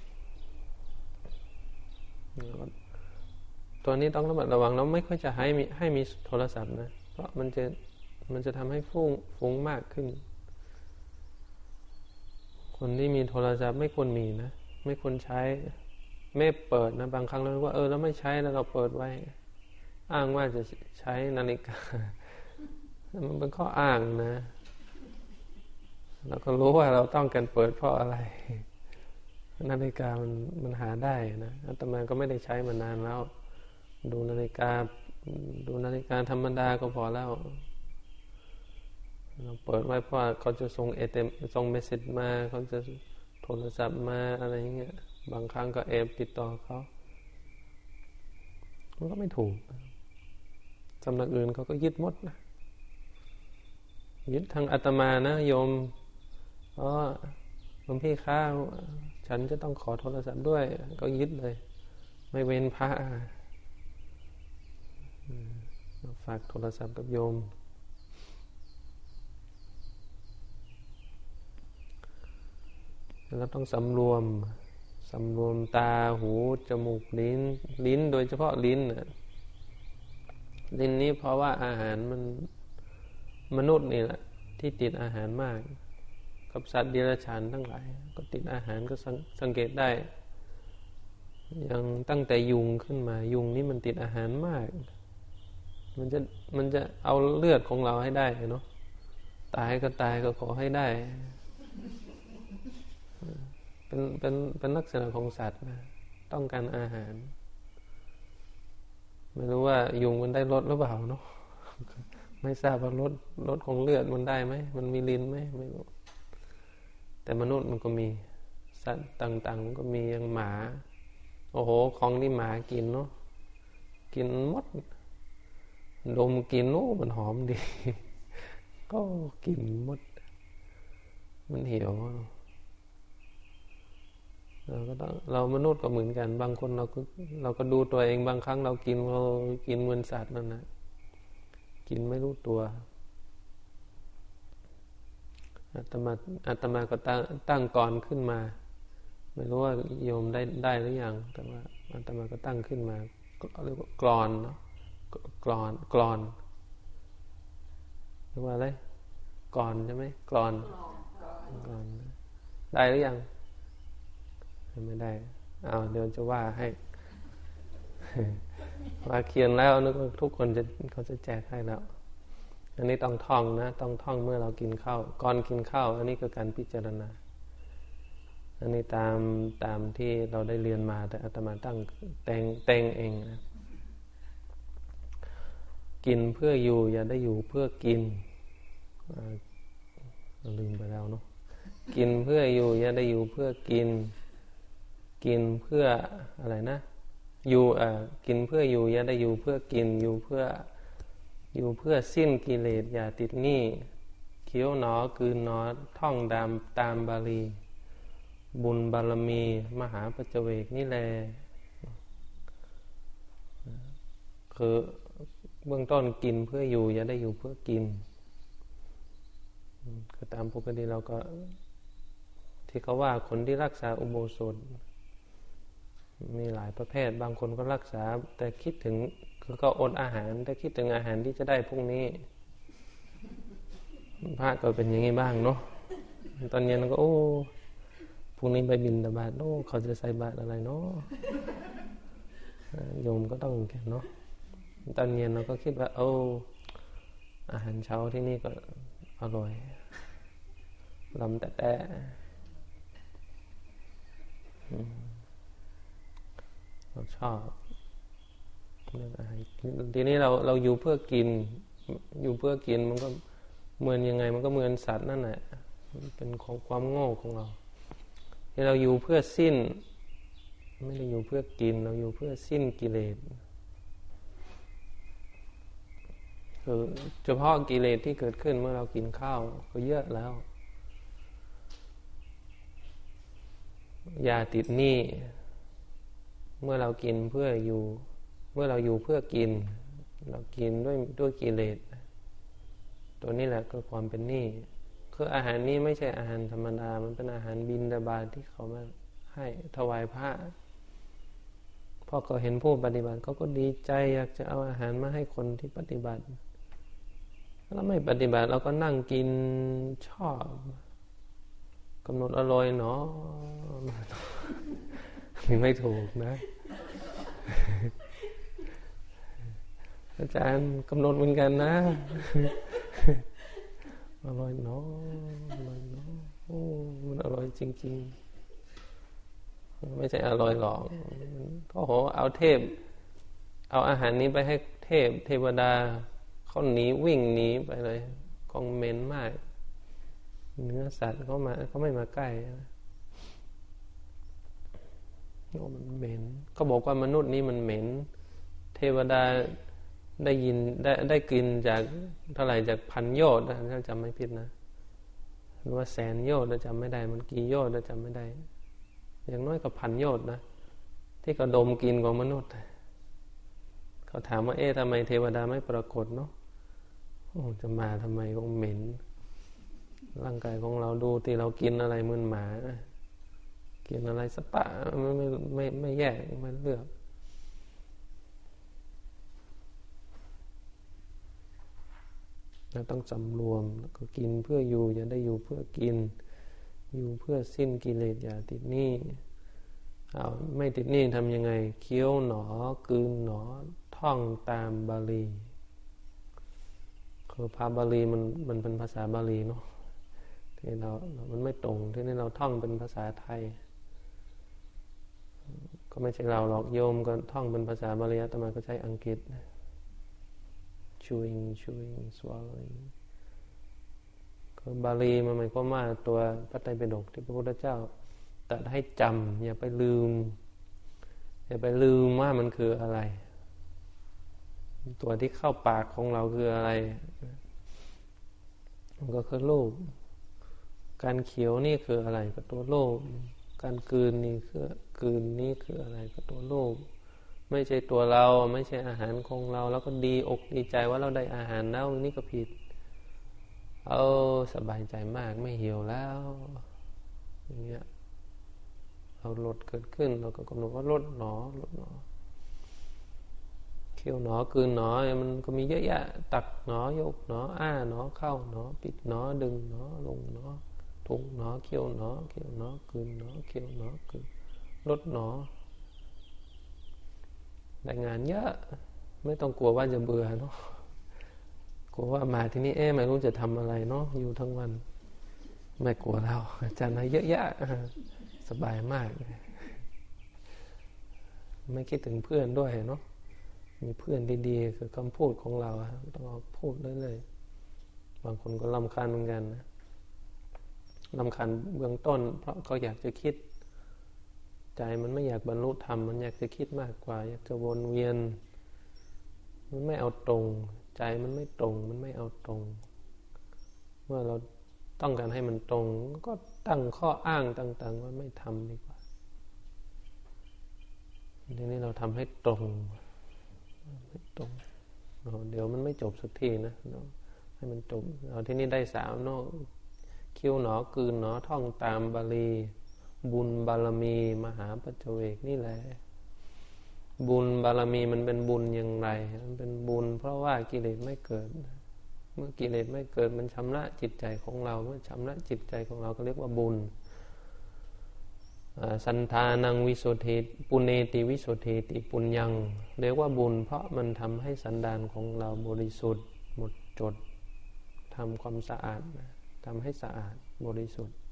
ตัวนี้ต้องระมัดระวังแล้วไม่ค่อยจะให้มีโทรศัพท์นะเพราะมันจะทำให้ฟุ้งมากขึ้นคนที่มีโทรศัพท์ไม่ควรมีนะไม่ควรใช้ไม่เปิดนะบางครั้งเราว่าแล้วไม่ใช้แล้วเราเปิดไว้อ้างว่าจะใช้นาฬิกามันเป็นข้ออ้างนะเราก็รู้ว่าเราต้องการเปิดเพราะอะไรนาฬิกามันหาได้นะอาตมาก็ไม่ได้ใช้มานานแล้วดูนาฬิกาธรรมดาก็พอแล้วเราเปิดไว้เพราะเขาจะส่งเมสเสจมาเขาจะโทรศัพท์มาอะไรอย่างเงี้ยบางครั้งก็แอบติดต่อเขามันก็ไม่ถูกสำนักอื่นเขาก็ยึดหมดนะยึดทางอาตมานะโยมหลวงพี่ข้าฉันจะต้องขอโทรศัพท์ด้วยก็ยึดเลยไม่เว้นพระฝากโทรศัพท์กับโยมเราต้องสำรวมตาหูจมูกลิ้นโดยเฉพาะลิ้นนี้เพราะว่าอาหารมันมนุษย์นี่แหละที่ติดอาหารมากกับสัตว์เดรัจฉานทั้งหลายก็ติดอาหารก็สังเกตได้อย่างตั้งแต่ยุงขึ้นมายุงนี่มันติดอาหารมากมันจะเอาเลือดของเราให้ได้เนาะตายก็ขอให้ได้เป็นลักษณะของสัตว์นะต้องการอาหารไม่รู้ว่ายุงมันได้ลดหรือเปล่าเนาะไม่ทราบว่าลดของเลือดมันได้ไหมมันมีลิ้นไหมไม่รู้แต่มนุษย์มันก็มีสัตว์ต่างๆมันก็มีอย่างหมาโอ้โหของที่หมากินเนาะกินหมดดมกินโอ้มันหอมดีก็กินหมดมันหิวเรามนุษย์ก็เหมือนกันบางคนเราก็ดูตัวเองบางครั้งเรากินเหมือนสัตว์นั่นนะกินไม่รู้ตัวอาตมาก็ตั้งก่อนขึ้นมาไม่รู้ว่าโยมได้หรือยังแต่ว่าอาตมาก็ตั้งขึ้นมาเรียกว่ากลอนเนาะกลอนเรียกว่าอะไรกลอนใช่ไหมกลอนได้หรือยังไม่ได้เดี๋ยวจะว่าให้ว่าเขียนแล้วนึกว่าทุกคนเขาจะแจกให้แล้วอันนี้ต้องท่องนะต้องท่องเมื่อเรากินข้าวก่อนกินข้าวอันนี้คือการพิจารณาอันนี้ตามที่เราได้เรียนมาแต่อาตมาตั้งแต่งเองนะกินเพื่ออยู่อย่าได้อยู่เพื่อกินลืมไปแล้วเนาะกินเพื่ออยู่อย่าได้อยู่เพื่อกินกินเพื่ออะไรนะอยู่กินเพื่ออยู่อย่าได้อยู่เพื่อกินอยู่เพื่อสิ้นกิเลสอย่าติดหนี้เคี้ยวหนอกลืนหนอท่องตามบาลีบุญบารมีมหาปัจเจเวกนี่แหละคือเบื้องต้นกินเพื่ออยู่อย่าได้อยู่เพื่อกินคือตามปกติเราก็ที่เขาว่าคนที่รักษาอุโบสถมีหลายประเภทบางคนก็รักษาแต่คิดถึงคือก็อดอาหารแต่คิดถึงอาหารที่จะได้พรุ่งนี้พระก็เป็นอย่างนี้บ้างเนาะตอนเย็นก็โอ้พรุ่งนี้ไปบิณฑบาตโอ้เขาจะใส่บาตรอะไรเนาะโยมก็ต้องแก่เนาะตอนเย็นเราก็คิดว่าโอ้อาหารเช้าที่นี่ก็อร่อยลำแต่เราชอบเรื่องอาหารทีนี้เราอยู่เพื่อกินอยู่เพื่อกินมันก็เหมือนยังไงมันก็เหมือนสัตว์นั่นแหละเป็นของความโง่ของเราที่เราอยู่เพื่อสิ้นไม่ได้อยู่เพื่อกินเราอยู่เพื่อสิ้นกิเลสคือเฉพาะกิเลสที่เกิดขึ้นเมื่อเรากินข้าวก็เยอะแล้วอย่าติดหนี้เมื่อเรากินเพื่ออยู่เมื่อเราอยู่เพื่อกินเรากินด้วยกิเลสตัวนี้แหละคือความเป็นหนี้คืออาหารนี้ไม่ใช่อาหารธรรมดามันเป็นอาหารบิณฑบาตที่เขามาให้ถวายพระพอเขาเห็นผู้ปฏิบัติเขาก็ดีใจอยากจะเอาอาหารมาให้คนที่ปฏิบัติแล้วไม่ปฏิบัติเราก็นั่งกินชอบกำหนดอร่อยเนาะนี่ไม่ถูกนะอาจารย์กำหนดเหมือนกันนะอร่อยเนาะอร่อยเนาะโอ้มันอร่อยจริงๆไม่ใช่อร่อยหรอกโอ้โหเอาอาหารนี้ไปให้เทวดาเขาหนีวิ่งหนีไปเลยคงเหม็นมากเนื้อสัตว์เขาไม่มาใกล้โอ้มันเหม็นเขาบอกว่ามนุษย์นี้มันเหม็นเทวดาได้ยินได้กลิ่นจากเท่าไหร่จาก1,000 โยชน์ถ้าจำไม่ผิดนะหรือว่า100,000 โยชน์ถ้าจำไม่ได้มันกี่โยชน์ถ้าจำไม่ได้อย่างน้อยก็1,000 โยชน์นะที่เขาดมกลิ่นของมนุษย์เขาถามว่าทำไมเทวดาไม่ปรากฏเนาะโอ้จะมาทำไมคงเหม็นร่างกายของเราดูที่เรากินอะไรเหมือนหมากินอะไรสปะไม่แยกไม่เลือกเราต้องสำรวมแล้วก็กินเพื่ออยู่อย่าได้อยู่เพื่อกินอยู่เพื่อสิ้นกิเลสอย่าติดหนี้ไม่ติดหนี้ทำยังไงเคี้ยวหนอกลืนหนอท่องตามบาลีคือภาษาบาลีมันเป็นภาษาบาลีเนาะที่มันไม่ตรงที่นี่เราท่องเป็นภาษาไทยก็ไม่ใช่เราหรอกโยมก็ท่องเป็นภาษาบาลีอาตมาก็ใช้อังกฤษ chewing swallowing คือบาลีมันหมายความว่าตัวพระไตรปิฎกที่พระพุทธเจ้าตรัสให้จำอย่าไปลืมว่ามันคืออะไรตัวที่เข้าปากของเราคืออะไรมันก็คือรูปการเคี้ยวนี่คืออะไรก็ตัวรูปการกลืนนี่คืออะไรก็ตัวรูปไม่ใช่ตัวเราไม่ใช่อาหารของเราแล้วก็ดีอกดีใจว่าเราได้อาหารแล้วนี่ก็ผิดสบายใจมากไม่หิวแล้วอย่างเงี้ยเราลดเกิดขึ้นเราก็กำหนดว่าลดหนอเคี้ยวหนอกลืนหนอมันก็มีเยอะแยะตักหนอยกหนอหนอเข้าหนอปิดหนอดึงหนอลงหนอทุงหนอเคี้ยวหนอกลืนหนอเคี้ยวหนอกลืนลดหนอได้งานเยอะไม่ต้องกลัวว่าจะเบื่อเนาะกลัวว่ามาที่นี่ไม่รู้จะทำอะไรเนาะอยู่ทั้งวันไม่กลัวเราอาจารย์ให้เยอะแยะสบายมากไม่คิดถึงเพื่อนด้วยเนาะมีเพื่อนดีๆคือคำพูดของเราต้องเอาพูดเรื่อยๆบางคนก็รำคาญเหมือนกันนะรำคาญเบื้องต้นเพราะเขาอยากจะคิดใจมันไม่อยากบรรลุธรรมมันอยากจะคิดมากกว่าอยากจะวนเวียนมันไม่เอาตรงใจมันไม่ตรงมันไม่เอาตรงเมื่อเราต้องการให้มันตรงก็ตั้งข้ออ้างต่างๆว่าไม่ทำดีกว่าทีนี้เราทำให้ตรงไม่ตรงเดี๋ยวมันไม่จบสักทีนะให้มันจบเอาที่นี่ได้3เนาะคิ้วหนอกลืนหนอท่องตามบาลีบุญบารมีมหาปัจเจเวกนี่แหละบุญบารมีมันเป็นบุญอย่างไรมันเป็นบุญเพราะว่ากิเลสไม่เกิดเมื่อกิเลสไม่เกิดมันชำระจิตใจของเราเมื่อชำระจิตใจของเราก็เรียกว่าบุญสันทานังวิสุทธิปุเนติวิสุทธิติปุญญังเรียกว่าบุญเพราะมันทำให้สันดานของเราบริสุทธิ์หมดจดทำความสะอาดทำให้สะอาดบริสุทธิ์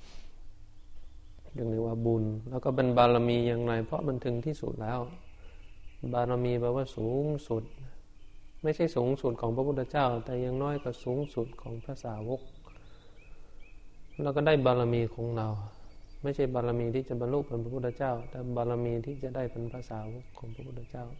เรียกว่าบุญแล้วก็เป็นบารมีอย่างไรเพราะมันถึงที่สุดแล้วบารมีแปลว่าสูงสุดไม่ใช่สูงสุดของพระพุทธเจ้าแต่ยังน้อยก็สูงสุดของพระสาวกเราก็ได้บารมีของเราไม่ใช่บารมีที่จะบรรลุเป็นพระพุทธเจ้าแต่บารมีที่จะได้เป็นพระสาวกของพระพุทธเจ้า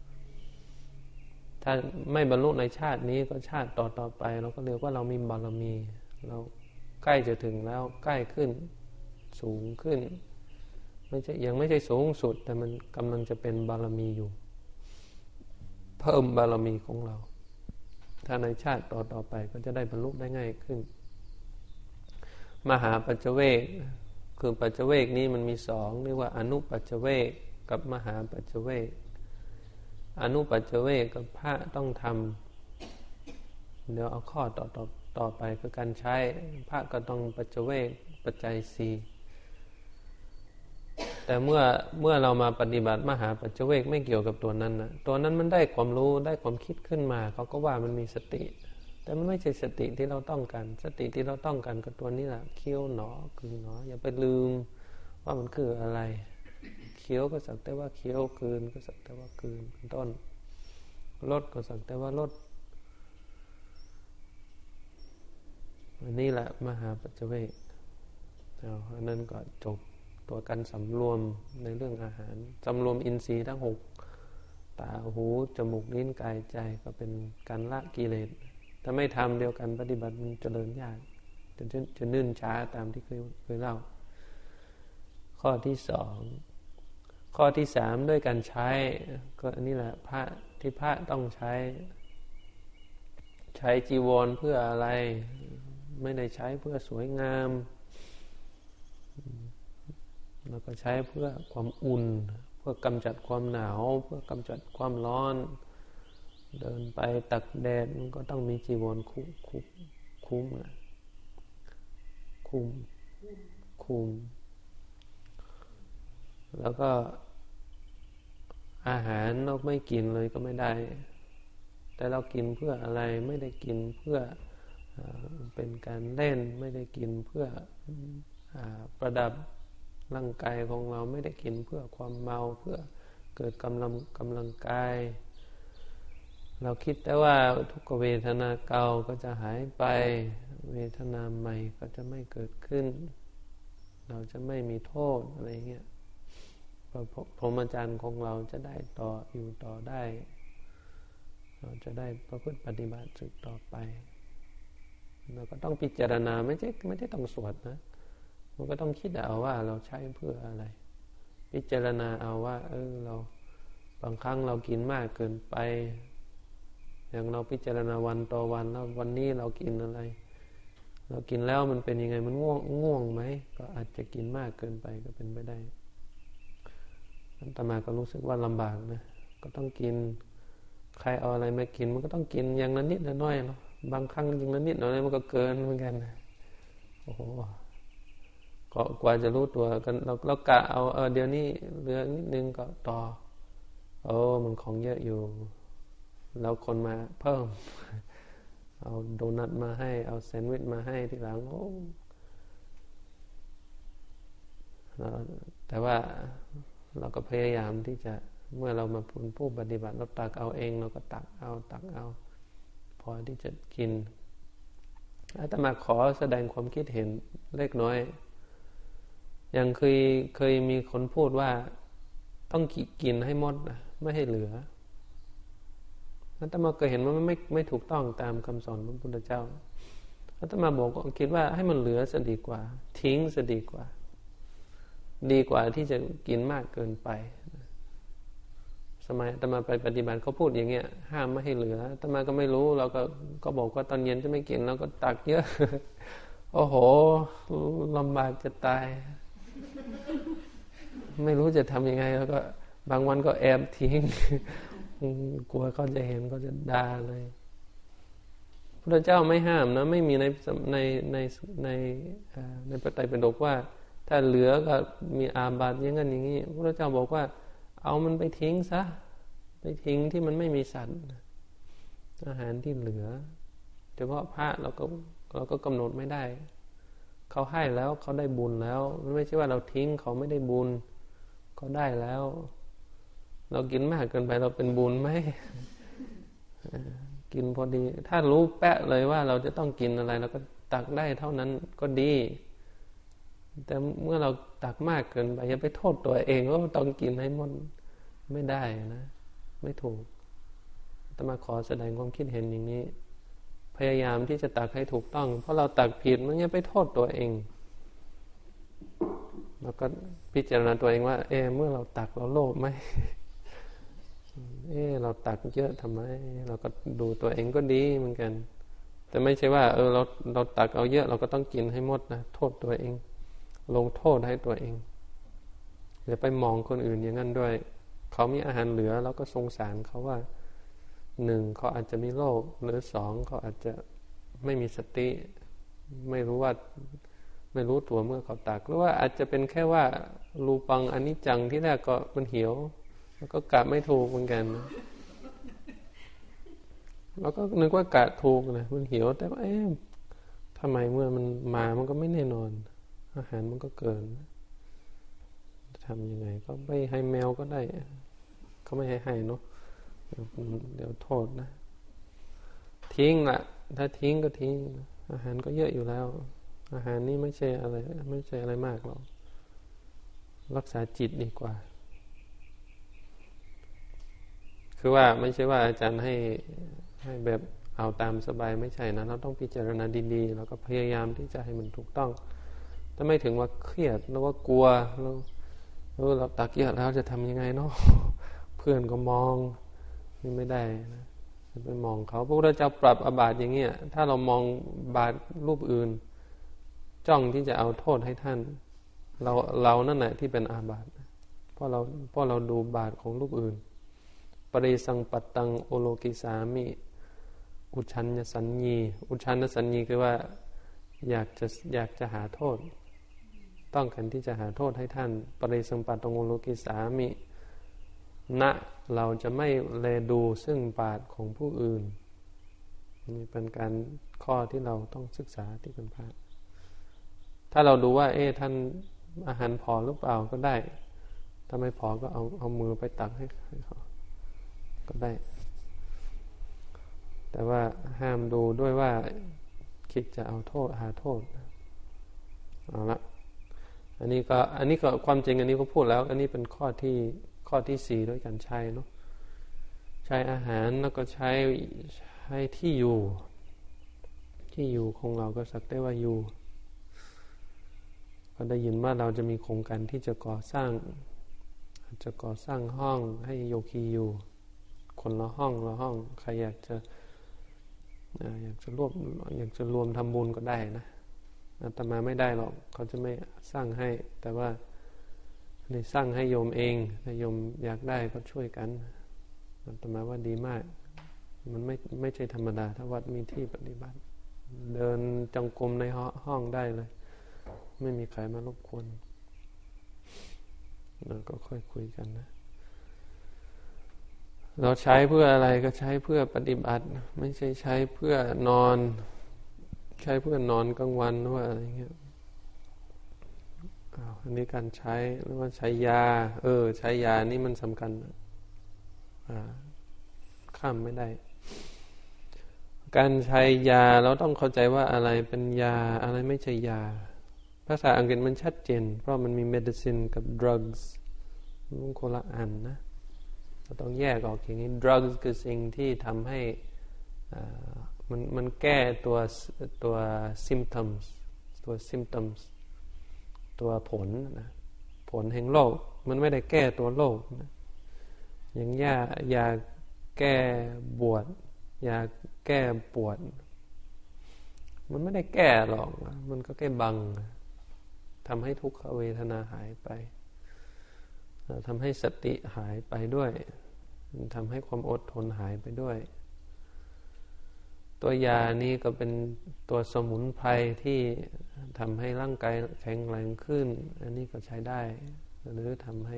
ถ้าไม่บรรลุในชาตินี้ก็ชาติต่อไปเราก็เรียกว่าเรามีบารมีเราใกล้จะถึงแล้วใกล้ขึ้นสูงขึ้นไม่ใช่ยังไม่ใช่สูงสุดแต่มันกำลังจะเป็นบารมีอยู่เพิ่มบารมีของเราถ้าในชาติต่อไปก็จะได้บรรลุได้ง่ายขึ้นมหาปัจเจเวกคือปัจเจเวกนี้มันมี2เรียกว่าอนุปัจเจเวกกับมหาปัจเจเวกอนุปัจเจเวกกับพระต้องทำเดี๋ยวเอาข้อต่อไปคือการใช้พระก็ต้องปัจเจเวกปัจจัย4แต่เมื่อเรามาปฏิบัติมหาปัจเจเวกไม่เกี่ยวกับตัวนั้นนะตัวนั้นมันได้ความรู้ได้ความคิดขึ้นมาเขาก็ว่ามันมีสติแต่มันไม่ใช่สติที่เราต้องการสติที่เราต้องการก็ตัวนี้แหละเคี้ยวหนอคือหนออย่าไปลืมว่ามันคืออะไรเคี้ยวก็สักแต่ว่าเคี้ยวคืนก็สักแต่ว่าคืนเป็นต้นลดก็สักแต่ว่าลดอันนี้แหละมหาปัจเจเวกอันนั้นก็จบตัวการสำรวมในเรื่องอาหารสำรวมอินทรีย์ทั้ง6ตาหูจมูกลิ้นกายใจก็เป็นการละกิเลสถ้าไม่ทำเดียวกันปฏิบัติมันเจริญยากจะนื่นช้าตามที่เคยเล่าข้อที่2ข้อที่3ด้วยการใช้ก็อันนี้แหละพระต้องใช้จีวรเพื่ออะไรไม่ได้ใช้เพื่อสวยงามแล้วก็ใช้เพื่อความอุ่นเพื่อกำจัดความหนาวเพื่อกำจัดความร้อนเดินไปตักแดดมันก็ต้องมีจีวรคุ้มแล้วก็อาหารเราไม่กินเลยก็ไม่ได้แต่เรากินเพื่ออะไรไม่ได้กินเพื่อเป็นการเล่นไม่ได้กินเพื่อประดับร่างกายของเราไม่ได้กินเพื่อความเมาเพื่อเกิดกำลังกายเราคิดแต่ว่าทุกขเวทนาเก่าก็จะหายไปเวทนาใหม่ก็จะไม่เกิดขึ้นเราจะไม่มีโทษอะไรเงี้ยพรหมจรรย์ของเราจะได้อยู่ต่อได้เราจะได้ประพฤติปฏิบัติสืบต่อไปเราก็ต้องพิจารณาไม่ใช่ต้องสวดนะมันก็ต้องคิดเอาว่าเราใช้เพื่ออะไรพิจารณาเอาว่าเราบางครั้งเรากินมากเกินไปอย่างเราพิจารณาวันต่อวันแล้ววันนี้เรากินอะไรเรากินแล้วมันเป็นยังไงมันง่วงไหมก็อาจจะกินมากเกินไปก็เป็นไปได้อาตมาก็รู้สึกว่าลำบากนะก็ต้องกินใครเอาอะไรมากินมันก็ต้องกินอย่างละนิดละน้อยเนาะบางครั้งอย่างละนิดละน้อยมันก็เกินเหมือนกันนะโอ้โหก็กว่าจะรู้ตัวกันเรากะเอาเดี๋ยวนี้เหลือนิดนึงก็ต่อมันของเยอะอยู่เราคนมาเพิ่มเอาโดนัทมาให้เอาแซนด์วิชมาให้ทีหลังแต่ว่าเราก็พยายามที่จะเมื่อเรามาเป็นผู้ปฏิบัติเราตักเอาเองเราก็ตักเอาพอที่จะกินอาตมาขอแสดงความคิดเห็นเล็กน้อยอย่างเคยมีคนพูดว่าต้องกินให้หมดไม่ให้เหลืออาตมาเคยเห็นว่ามันไม่ถูกต้องตามคำสอนพระพุทธเจ้าอาตมาบอกก็คิดว่าให้มันเหลือจะดีกว่าทิ้งจะดีกว่าที่จะกินมากเกินไปสมัยอาตมาไปปฏิบัติเขาพูดอย่างเงี้ยห้ามไม่ให้เหลืออาตมาก็ไม่รู้เราก็บอกว่าตอนเย็นจะไม่กินเราก็ตักเยอะ โอ้โหลำบากจะตายไม่รู้จะทำยังไงแล้วก็บางวันก็แอบทิ้ง กลัวเขาจะเห็นเขาจะด่าเลยพระเจ้าไม่ห้ามนะไม่มีในพระไตรปิฎกว่าถ้าเหลือก็มีอาบัติอย่างนั้นอย่างนี้พระเจ้าบอกว่าเอามันไปทิ้งซะไปทิ้งที่มันไม่มีสัตว์อาหารที่เหลือเฉพาะพระเราก็กำหนดไม่ได้เขาให้แล้วเขาได้บุญแล้วไม่ใช่ว่าเราทิ้งเขาไม่ได้บุญเขาได้แล้วเรากินมากเกินไปเราเป็นบุญไหม กินพอดีถ้ารู้แปะเลยว่าเราจะต้องกินอะไรเราก็ตักได้เท่านั้นก็ดีแต่เมื่อเราตักมากเกินไปอย่าไปโทษตัวเองว่าต้องกินให้หมดไม่ได้นะไม่ถูกอาตมาขอแสดงความคิดเห็นอย่างนี้พยายามที่จะตักให้ถูกต้องเพราะเราตักผิดมันอย่าไปโทษตัวเองแล้วก็พิจารณาตัวเองว่าเมื่อเราตักเราโลภไหม เราตักเยอะทำไมเราก็ดูตัวเองก็ดีเหมือนกันแต่ไม่ใช่ว่าเราตักเอาเยอะเราก็ต้องกินให้หมดนะโทษตัวเองลงโทษให้ตัวเองอย่าไปมองคนอื่นอย่างนั้นด้วยเขามีอาหารเหลือเราก็สงสารเขาว่าหนึ่งเขาอาจจะมีโรคหรือสองเขาอาจจะไม่มีสติไม่รู้ตัวเมื่อเขาตักหรือว่าอาจจะเป็นแค่ว่ารูปังอนิจจังที่แรกก็มันเหี่ยวแล้วก็กะไม่ถูกเหมือนกันเราก็นึกว่ากะถูกนะมันเหี่ยวแต่ว่าทำไมเมื่อมันก็ไม่แน่นอนอาหารมันก็เกินทำยังไงก็ไปให้แมวก็ได้เขาไม่ให้เนาะเดี๋ยวโทษนะทิ้งละถ้าทิ้งก็ทิ้งอาหารก็เยอะอยู่แล้วอาหารนี่ไม่ใช่อะไรมากหรอกรักษาจิตดีกว่าคือว่าไม่ใช่ว่าอาจารย์ให้แบบเอาตามสบายไม่ใช่นะเราต้องพิจารณาดีๆแล้วก็พยายามที่จะให้มันถูกต้องถ้าไม่ถึงว่าเครียดแล้วว่ากลัวเราตักเยอะแล้วจะทำยังไงเนาะเพื่อนก็มองนี่ไม่ได้นะไปมองเขาพระพุทธเจ้าปรับอาบัติอย่างเงี้ยถ้าเรามองบาตรรูปอื่นจ้องที่จะเอาโทษให้ท่านเรานั่นแหละที่เป็นอาบัติเพราะเราดูบาตรของรูปอื่นปริสังปัตตังโอโลกิสามิอุชัญญสัญญีอุชัญญสัญญีคือว่าอยากจะหาโทษต้องการที่จะหาโทษให้ท่านปริสังปัตตังโอโลกิสามิเราจะไม่แลดูซึ่งบาตรของผู้อื่นนี่เป็นการข้อที่เราต้องศึกษาที่เป็นพระถ้าเราดูว่าท่านอาหารพอหรือเปล่าก็ได้ถ้าไม่พอก็เอามือไปตักให้เขาก็ได้แต่ว่าห้ามดูด้วยว่าคิดจะเอาโทษหาโทษเอาละอันนี้ก็ความจริงอันนี้ก็พูดแล้วอันนี้เป็นข้อที่สี่ด้วยกันใช้เนาะใช้อาหารแล้วก็ใช้ที่อยู่ของเราก็สักแต่ว่าอยู่ก็ได้ยินว่าเราจะมีโครงการที่จะก่อสร้างห้องให้โยคีอยู่คนละห้องใครอยากจะรวมทำบุญก็ได้นะอาตมาไม่ได้หรอกเขาจะไม่สร้างให้แต่ว่าในสร้างให้โยมเองถ้าโยมอยากได้ก็ช่วยกันอาตมาว่าดีมากมันไม่ใช่ธรรมดาถ้าวัดมีที่ปฏิบัติเดินจงกรมในห้องได้เลยไม่มีใครมารบกวนเราก็ค่อยคุยกันนะเราใช้เพื่ออะไรก็ใช้เพื่อปฏิบัติไม่ใช่ใช้เพื่อนอนใช้เพื่อนอนกลางวันหรือว่าอะไรเงี้ยอันนี้การใช้หรือว่าใช้ยาใช้ยานี่มันสำคัญข้ามไม่ได้การใช้ยาเราต้องเข้าใจว่าอะไรเป็นยาอะไรไม่ใช่ยาภาษาอังกฤษมันชัดเจนเพราะมันมี medicine กับ drugs มันคนละอันนะเราต้องแยกออกอย่างนี้ drugs คือสิ่งที่ทำให้มันแก้ตัว symptoms ตัวผลนะผลแห่งโรคมันไม่ได้แก้ตัวโรคนะอย่างยาแก้บวดยาแก้ปวดมันไม่ได้แก้หรอกมันก็แค่บังทำให้ทุกขเวทนาหายไปทำให้สติหายไปด้วยทำให้ความอดทนหายไปด้วยตัวยานี้ก็เป็นตัวสมุนไพรที่ทำให้ร่างกายแข็งแรงขึ้นอันนี้ก็ใช้ได้หรือทำให้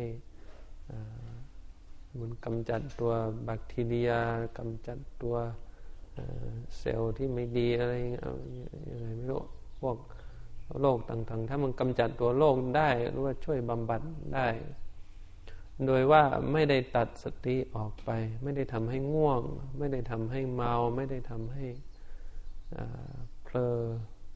มันกำจัดตัวแบคทีเรียกำจัดตัวเซลล์ที่ไม่ดีอะไรยังไงไม่รู้พวกโรคต่างๆถ้ามันกำจัดตัวโรคได้หรือว่าช่วยบำบัดได้โดยว่าไม่ได้ตัดสติออกไปไม่ได้ทำให้ง่วงไม่ได้ทำให้เมาไม่ได้ทำให้เพลอ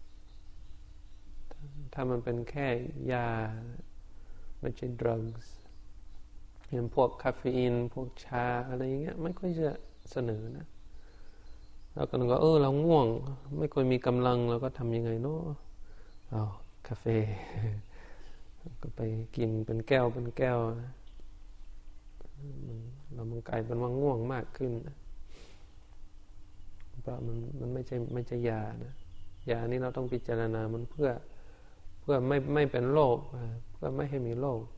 ถ้ามันเป็นแค่ยาไม่ใช่ drugs อย่างพวกคาเฟอีนพวกชาอะไรอย่างเงี้ยไม่ค่อยจะเสนอนะเราก็นึกว่าเราง่วงไม่ค่อยมีกำลังเราก็ทำยังไงเนาะเอากาแฟก็ไปกินเป็นแก้วนะมันกลายเป็นว่าง่วงมากขึ้นเพราะมันไม่ใช่ยานะยานี้เราต้องพิจารณามันเพื่อไม่เป็นโรคเพื่อไม่ให้มีโรค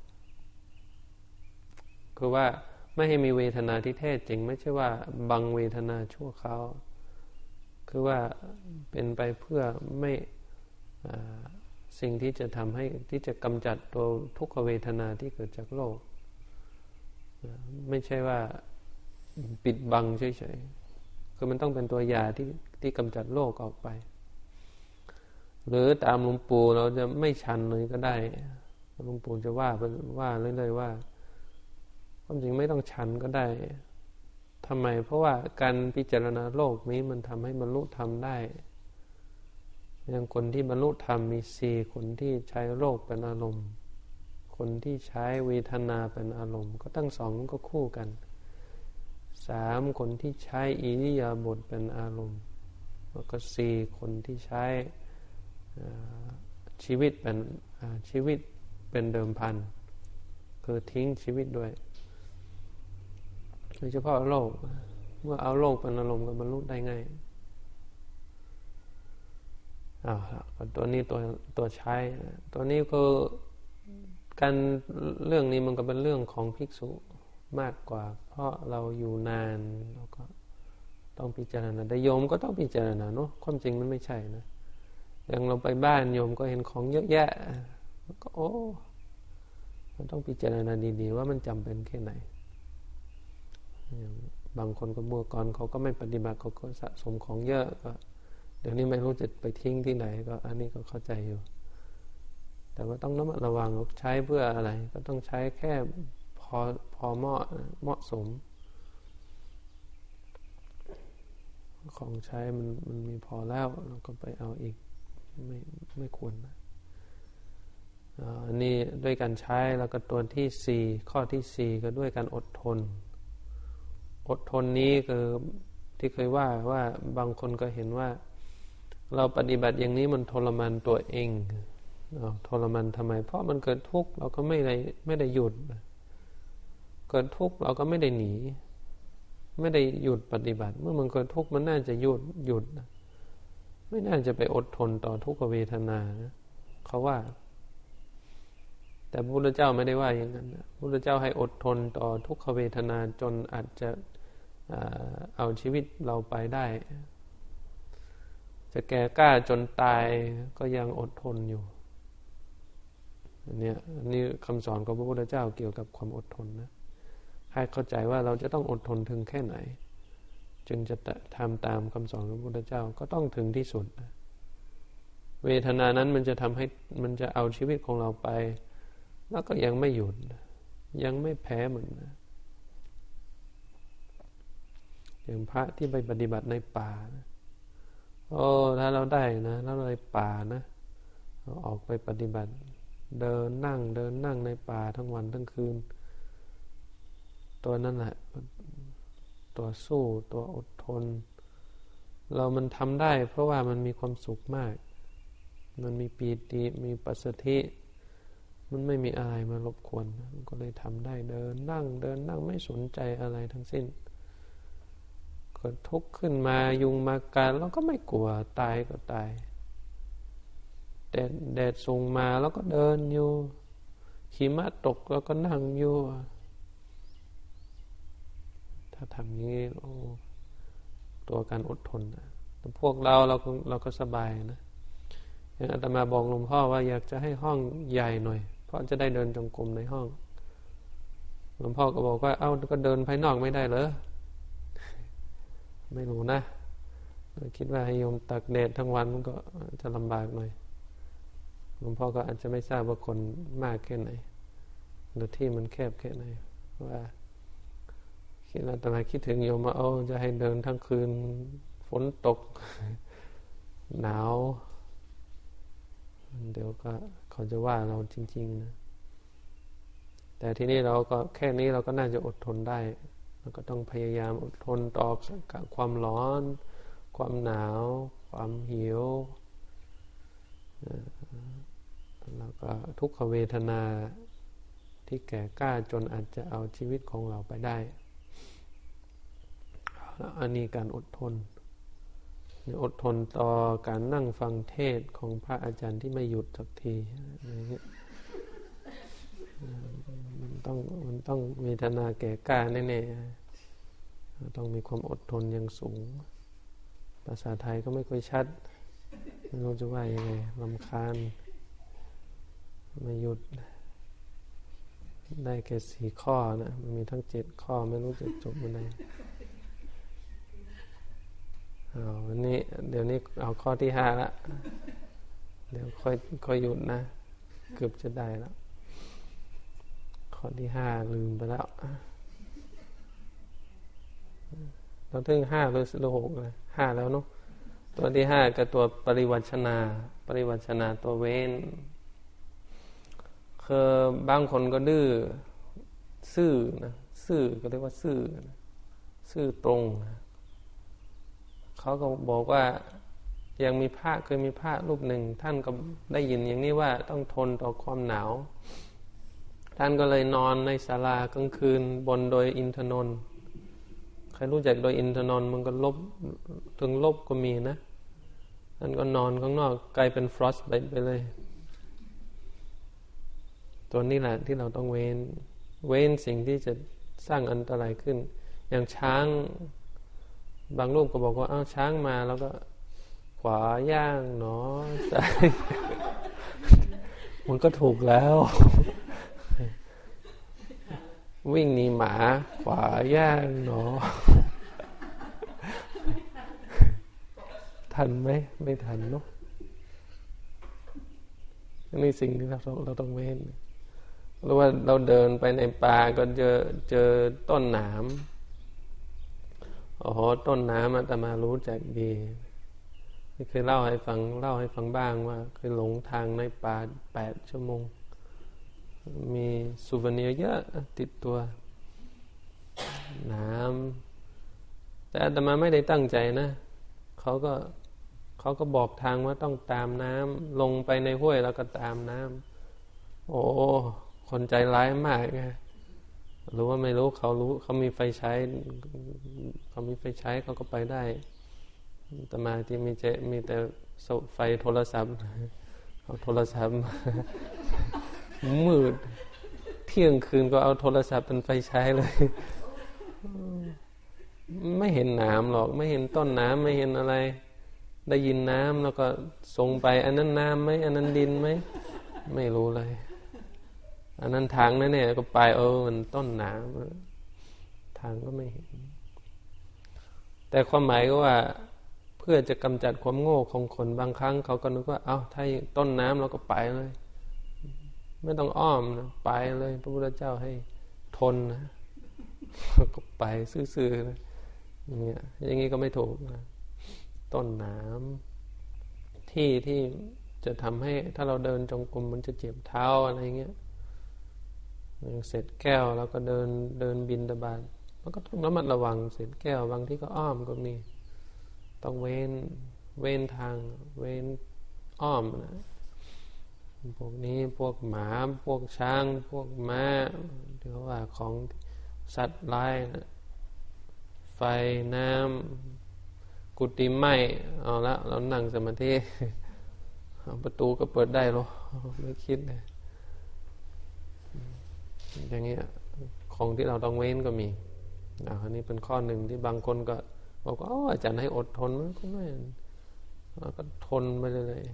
คือว่าไม่ให้มีเวทนาที่แท้จริงไม่ใช่ว่าบังเวทนาชั่วคราวคือว่าเป็นไปเพื่อไม่สิ่งที่จะทำให้ที่จะกำจัดตัวทุกขเวทนาที่เกิดจากโลกไม่ใช่ว่าปิดบังเฉยๆคือมันต้องเป็นตัวยาที่กำจัดโลกออกไปหรือตามหลวงปู่เราจะไม่ชันเลยก็ได้หลวงปู่จะว่าเรื่อยๆว่าความจริงไม่ต้องชันก็ได้ทำไมเพราะว่าการพิจารณาโลกนี้มันทำให้บรรลุธรรมได้อย่างคนที่บรรลุธรรมมี4คนที่ใช้โลกเป็นอารมณ์คนที่ใช้เวทนาเป็นอารมณ์ก็ทั้งสองก็คู่กัน3คนที่ใช้อิริยาบถเป็นอารมณ์แล้วก็4คนที่ใช้ชีวิตเป็นเดิมพันคือทิ้งชีวิตด้วยโดยเฉพาะโลกเมื่อเอาโลกเป็นอารมณ์ก็บรรลุได้ง่ายตัวนี้ตัวใช้ตัวนี้ก็การเรื่องนี้มันก็เป็นเรื่องของภิกษุมากกว่าเพราะเราอยู่นานเราก็ต้องพิจารณาแต่โยมก็ต้องพิจารณาเนาะความจริงมันไม่ใช่นะอย่างเราไปบ้านโยมก็เห็นของเยอะแยะก็มันต้องพิจารณาดีๆว่ามันจำเป็นแค่ไหนบางคนก็เมื่อก่อนเขาก็ไม่ปฏิบัติเขาก็สะสมของเยอะก็เดี๋ยวนี้ไม่รู้จะไปทิ้งที่ไหนก็อันนี้ก็เข้าใจอยู่แต่ว่าต้องระวังใช้เพื่ออะไรก็ต้องใช้แค่พอเหมาะสมของใช้มันมีพอแล้วเราก็ไปเอาอีกไม่ควรนะอันนี้ด้วยการใช้แล้วก็ตัวที่4ข้อที่4ก็ด้วยการอดทนนี้คือที่เคยว่าบางคนก็เห็นว่าเราปฏิบัติอย่างนี้มันทรมานตัวเองทรมานทำไมเพราะมันเกิดทุกข์เราก็ไม่ได้หยุดเกิดทุกข์เราก็ไม่ได้หนีไม่ได้หยุดปฏิบัติเมื่อมันเกิดทุกข์มันน่าจะหยุดไม่น่าจะไปอดทนต่อทุกขเวทนานะเขาว่าแต่พระพุทธเจ้าไม่ได้ว่าอย่างนั้นนะพระพุทธเจ้าให้อดทนต่อทุกขเวทนาจนอาจจะเอาชีวิตเราไปได้จะแก่กล้าจนตายก็ยังอดทนอยู่อันนี้คำสอนของพระพุทธเจ้าเกี่ยวกับความอดทนนะให้เข้าใจว่าเราจะต้องอดทนถึงแค่ไหนจึงจะทำตามคำสอนของพระพุทธเจ้าก็ต้องถึงที่สุดเวทนานั้นมันจะทำให้มันจะเอาชีวิตของเราไปแล้วก็ยังไม่หยุดยังไม่แพ้มันอย่างพระที่ไปปฏิบัติในป่านะโอ้ถ้าเราได้นะแล้วในป่านะเราออกไปปฏิบัติเดินนั่งในป่าทั้งวันทั้งคืนตัวนั่นแหละตัวสู้ตัวอดทนเรามันทำได้เพราะว่ามันมีความสุขมากมันมีปีติมีปัสสธิมันไม่มีอะไรมารบกวนมันก็เลยทำได้เดินนั่งไม่สนใจอะไรทั้งสิ้นเกิดทุกข์ขึ้นมายุงมากัดเราก็ไม่กลัวตายก็ตายแดดส่งมาแล้วก็เดินอยู่หิมะตกแล้วก็นั่งอยู่ถ้าทำอย่างนี้ตัวการอดทนนะพวกเราก็สบายนะอย่างอาตมาบอกหลวงพ่อว่าอยากจะให้ห้องใหญ่หน่อยเพราะจะได้เดินจงกรมในห้องหลวงพ่อก็บอกว่าก็เดินภายนอกไม่ได้เหรอไม่รู้นะคิดว่าให้โยมตักแดดทั้งวันมันก็จะลำบากหน่อยหลวงพ่อก็อาจจะไม่ทราบว่าคนมากแค่ไหนหรือที่มันแคบแค่ไหนว่าคิดว่าแต่มาคิดถึงโยมว่าจะให้เดินทั้งคืนฝนตกหนาวเดี๋ยวก็เขาจะว่าเราจริงๆนะแต่ที่นี่เราก็แค่นี้เราก็น่าจะอดทนได้เราก็ต้องพยายามอดทนต่อความร้อนความหนาวความหิวแล้วก็ทุกขเวทนาที่แก่กล้าจนอาจจะเอาชีวิตของเราไปได้อันนี้การอดทนอดทนต่อการนั่งฟังเทศของพระอาจารย์ที่ไม่หยุดสักทีมันต้องเวทนาแก่กล้าแน่ๆต้องมีความอดทนอย่างสูงภาษาไทยก็ไม่ค่อยชัดไม่รู้จะว่ายังไงรำคาญไม่หยุดได้แค่4 ข้อนะมันมีทั้ง7 ข้อไม่รู้จะจบยังไงวันนี้เดี๋ยวนี้เอาข้อที่5ละเดี๋ยวค่อยหยุดนะเกือบจะได้แล้วข้อที่5ลืมไปแล้วเราถึง5หรือ6นะ5แล้วเนาะตัวที่5กับตัวปริวัชนาตัวเว้นคือบางคนก็ดื้อซื่อนะซื่อก็เรียกว่าซื่อตรงนะเขาก็บอกว่ายังมีพระเคยมีพระรูปหนึ่งท่านก็ได้ยินอย่างนี้ว่าต้องทนต่อความหนาวท่านก็เลยนอนในศาลากลางคืนบนโดยอินทนนท์ใครรู้จักโดยอินทนนท์มันก็ลบถึงลบก็มีนะท่านก็นอนข้างนอกกลายเป็นฟรอสต์ไปเลยตัวนี้แหละที่เราต้องเว้นสิ่งที่จะสร้างอันตรายขึ้นอย่างช้างบางรูปก็บอกว่าช้างมาแล้วก็ขวาย่างเนาะซ้ายมันก็ถูกแล้ววิ่งหนีหมาขวาย่างเนาะทันไหมไม่ทันเนาะนี่สิ่งที่เราต้องเว้นหรือว่าเราเดินไปในป่าก็เจอต้นหนามต้นน้ำอาตมารู้จักดีเคยเล่าให้ฟังบ้างว่าเคยหลงทางในป่า8 ชั่วโมงมีซูเวเนียร์เยอะติดตัวน้ำแต่อาตมาไม่ได้ตั้งใจนะเขาก็บอกทางว่าต้องตามน้ำลงไปในห้วยแล้วก็ตามน้ำคนใจร้ายมากไงรู้ว่าไม่รู้เขามีไฟใช้เขาก็ไปได้แต่มาที่มีแต่ไฟโทรศัพท์เอาโทรศัพท์มืดเที่ยงคืนก็เอาโทรศัพท์เป็นไฟใช้เลยไม่เห็นน้ำหรอกไม่เห็นต้นน้ำไม่เห็นอะไรได้ยินน้ำแล้วก็ส่งไปอันนั้นน้ำไหมอันนั้นดินไหมไม่รู้เลยอันนั้นทางนั่นเนี่ยก็ไปมันต้นหนามทางก็ไม่เห็นแต่ความหมายก็ว่าเพื่อจะกำจัดความโง่ของคนบางครั้งเขาก็นึกว่าถ้าต้นน้ำเราก็ไปเลยไม่ต้องอ้อมนะไปเลยพระพุทธเจ้าให้ทนนะก็ไปซื่อๆนะอย่างนี้ก็ไม่ถูกนะต้นน้ำที่จะทำให้ถ้าเราเดินจงกรมมันจะเจ็บเท้าอะไรเงี้ยเศษแก้วแล้วก็เดินบิณฑบาตมันก็ต้องระมัดระวังเศษแก้วบางที่ก็อ้อมก็มีต้องเว้นทางเว้นอ้อมนะพวกนี้พวกหมาพวกช้างพวกม้าหรือว่าของสัตว์ร้ายนะไฟน้ำกุฏิไหม้เอาละเรานั่งสมาธิประตูก็เปิดได้หรอไม่คิดเลยอย่างเงี้ยของที่เราต้องเว้นก็มีอันนี้เป็นข้อหนึ่งที่บางคนก็บอกว่าอาจารย์ให้อดทนมันก็ไม่ก็ทนไปเลย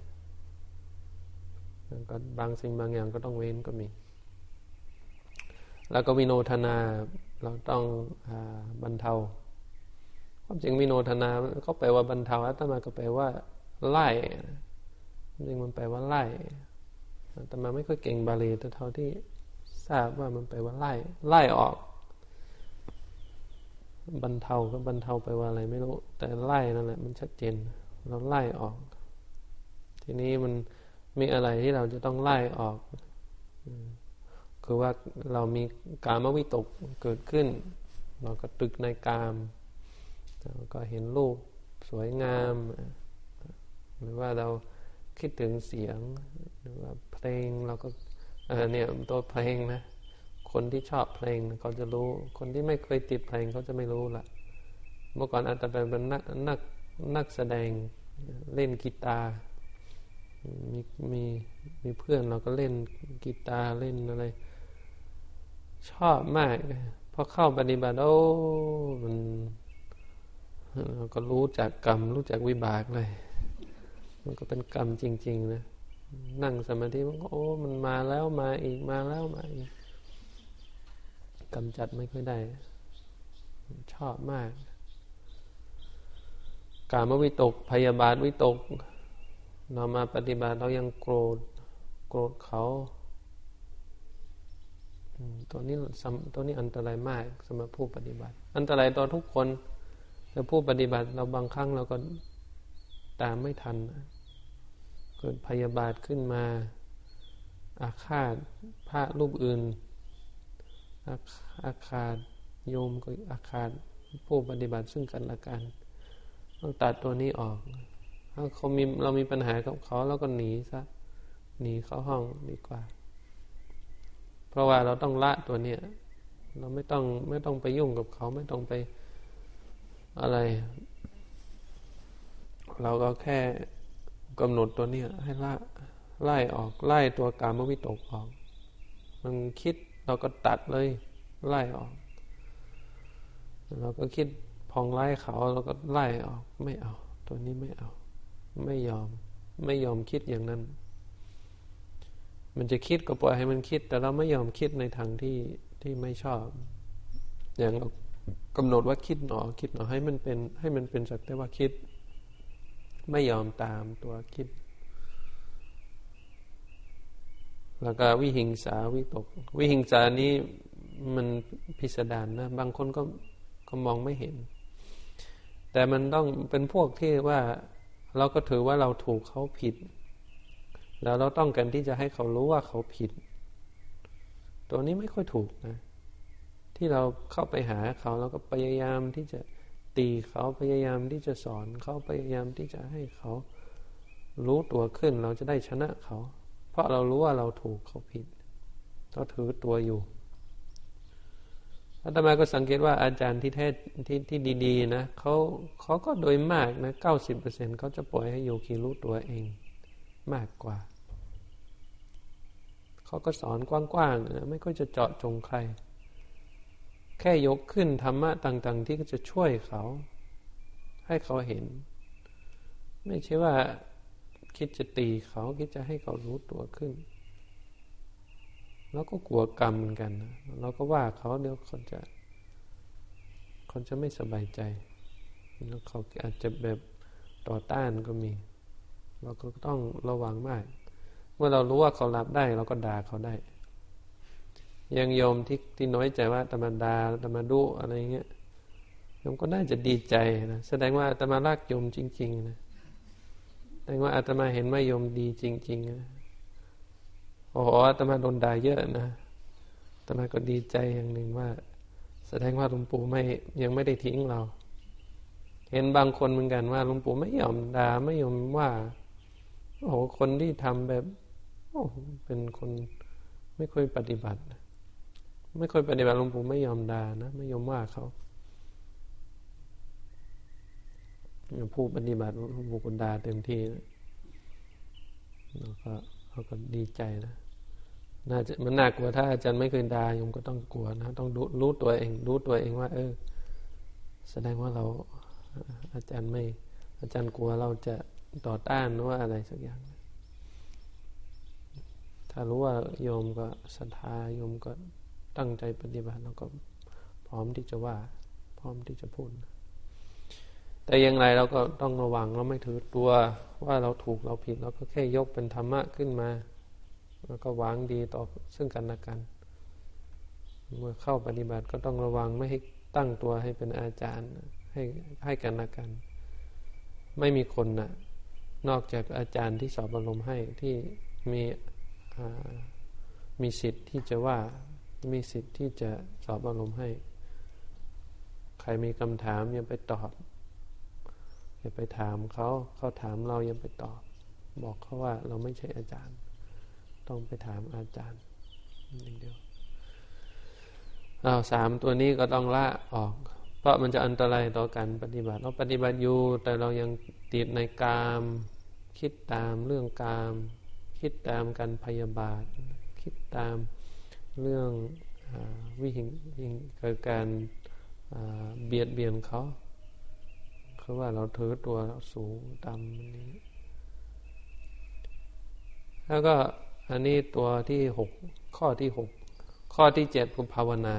ก็บางสิ่งบางอย่างก็ต้องเว้นก็มีแล้วก็วิโนทนาเราต้องบรรเทาความจริงวิโนทนาเขาแปลว่าบรรเทาอาตมาก็แปลว่าไล่จริงมันแปลว่าไล่อาตมาไม่ค่อยเก่งบาลีแต่เท่าที่ทราบว่ามันแปลว่าไล่ออกบรรเทาก็บรรเทาแปลว่าอะไรไม่รู้แต่ไล่นั่นแหละมันชัดเจนเราไล่ออกทีนี้มันมีอะไรที่เราจะต้องไล่ออกคือว่าเรามีกามวิตกเกิดขึ้นเราก็ตรึกในกามเราก็เห็นรูปสวยงามหรือว่าเราคิดถึงเสียงหรือว่าเพลงเราก็เนี่ยตัวเพลงนะคนที่ชอบเพลงเขาจะรู้คนที่ไม่เคยติดเพลงเขาจะไม่รู้ละเมื่อก่อนอาจจะเป็นนักแสดงเล่นกีตาร์มีเพื่อนเราก็เล่นกีตาร์เล่นอะไรชอบมากพอเข้าปฏิบัติมันเราก็รู้จักกรรมรู้จักวิบากเลยมันก็เป็นกรรมจริงๆนะนั่งสมาธิมันก็มันมาแล้วมาอีกมาแล้วมาอีกกำจัดไม่ค่อยได้ชอบมากกามวิตกพยาบาทวิตกเรามาปฏิบัติเรายังโกรธเขาตัวนี้อันตรายมากสำหรับผู้ปฏิบัติอันตรายต่อทุกคนแต่ผู้ปฏิบัติเราบางครั้งเราก็ตามไม่ทันเกิดพยาบาทขึ้นมาอาฆาตพระรูปอื่นอาฆาตโยมก็อาฆาตผู้ปฏิบัติซึ่งกันและกันต้องตัดตัวนี้ออกถ้าเรามีปัญหากับเขาแล้วก็หนีเข้าห้องดีกว่าเพราะว่าเราต้องละตัวเนี้ยเราไม่ต้องไปยุ่งกับเขาไม่ต้องไปอะไรเราก็แค่กำหนดตัวเนี้ยให้ไล่ออกไล่ตัวกามวิตกออกมันคิดเราก็ตัดเลยไล่ออกเราก็คิดพองไล่เขาเราก็ไล่ออกไม่เอาตัวนี้ไม่เอาไม่ยอมคิดอย่างนั้นมันจะคิดก็ปล่อยให้มันคิดแต่เราไม่ยอมคิดในทางที่ไม่ชอบอย่างเรากำหนดว่าคิดหนอให้มันเป็นสักแต่ว่าคิดไม่ยอมตามตัวคิดแล้วก็วิหิงสาวิตกวิหิงสานี้มันพิสดารนะบางคนก็มองไม่เห็นแต่มันต้องเป็นพวกที่ว่าเราก็ถือว่าเราถูกเขาผิดแล้วเราต้องการที่จะให้เขารู้ว่าเขาผิดตัวนี้ไม่ค่อยถูกนะที่เราเข้าไปหาเขาแล้วก็พยายามที่จะตีเขาพยายามที่จะสอนเขาพยายามที่จะให้เขารู้ตัวขึ้นเราจะได้ชนะเขาเพราะเรารู้ว่าเราถูกเขาผิดเราถือตัวอยู่อาตมาก็สังเกตว่าอาจารย์ที่ที่ดีๆนะเขาก็โดยมากนะ 90% เขาจะปล่อยให้โยคีรู้ตัวเองมากกว่าเขาก็สอนกว้างๆนะไม่ค่อยจะเจาะจงใครแค่ยกขึ้นธรรมะต่างๆที่ก็จะช่วยเขาให้เขาเห็นไม่ใช่ว่าคิดจะตีเขาคิดจะให้เขารู้ตัวขึ้นแล้วก็กลัวกรรมเหมือนกันนะเราก็ว่าเขาเดี๋ยวคนจะไม่สบายใจแล้วเขาอาจจะแบบต่อต้านก็มีเราก็ต้องระวังมากเมื่อเรารู้ว่าเขารับได้เราก็ด่าเขาได้ยังโยมที่น้อยใจว่าธรรมดาธรรมดุอะไรเงี้ยโยมก็น่าจะดีใจนะแสดงว่าอาตมารักโยมจริงๆนะแสดงว่าอาตมาเห็นว่าโยมดีจริงๆนะโอ้โหอาตมาโดนด่าเยอะนะอาตมาก็ดีใจอย่างหนึ่งว่าแสดงว่าหลวงปู่ยังไม่ได้ทิ้งเราเห็นบางคนเหมือนกันว่าหลวงปู่ไม่ยอมด่าไม่ยอมว่าโอ้โหคนที่ทำแบบโอ้เป็นคนไม่ค่อยปฏิบัติไม่ค่อยปฏิบัติหลวงปู่ไม่ยอมด่านะไม่ยอมว่าเขาผู้ปฏิบัติหลวงปู่ก็ด่าเต็มที่นะแล้วก็เขาก็ดีใจนะมันน่ากลัวถ้าอาจารย์ไม่เคยด่าโยมก็ต้องกลัวนะต้องรู้ตัวเองว่าแสดงว่าเราอาจารย์กลัวเราจะต่อต้านหรือว่าอะไรสักอย่างถ้ารู้ว่าโยมก็ศรัทธาโยมก็ตั้งใจปฏิบัติแล้วก็พร้อมที่จะว่าพร้อมที่จะพูดแต่อย่างไรเราก็ต้องระวังเราไม่ถือตัวว่าเราถูกเราผิดเราก็แค่ยกเป็นธรรมะขึ้นมาแล้วก็หวังดีต่อซึ่งกันและกันเมื่อเข้าปฏิบัติก็ต้องระวังไม่ให้ตั้งตัวให้เป็นอาจารย์ให้กันและกันไม่มีคนนะนอกจากอาจารย์ที่สอบอารมณ์ให้ที่มีสิทธิ์ที่จะว่ามีสิทธิ์ที่จะสอบอารมณ์ให้ใครมีคำถามอย่าไปตอบอย่าไปถามเขาถามเราอย่าไปตอบบอกเขาว่าเราไม่ใช่อาจารย์ต้องไปถามอาจารย์อย่างเดียว3ตัวนี้ก็ต้องละออกเพราะมันจะอันตรายต่อการปฏิบัติเราปฏิบัติอยู่แต่เรายังติดในกามคิดตามเรื่องกามคิดตามการพยาบาทคิดตามเรื่องวิหิงเกิดการเบียดเบียนเขาคือว่าเราถือตัวเราสูงต่ำนี้แล้วก็อันนี้ตัวที่6ข้อที่6ข้อที่7คือภาวนา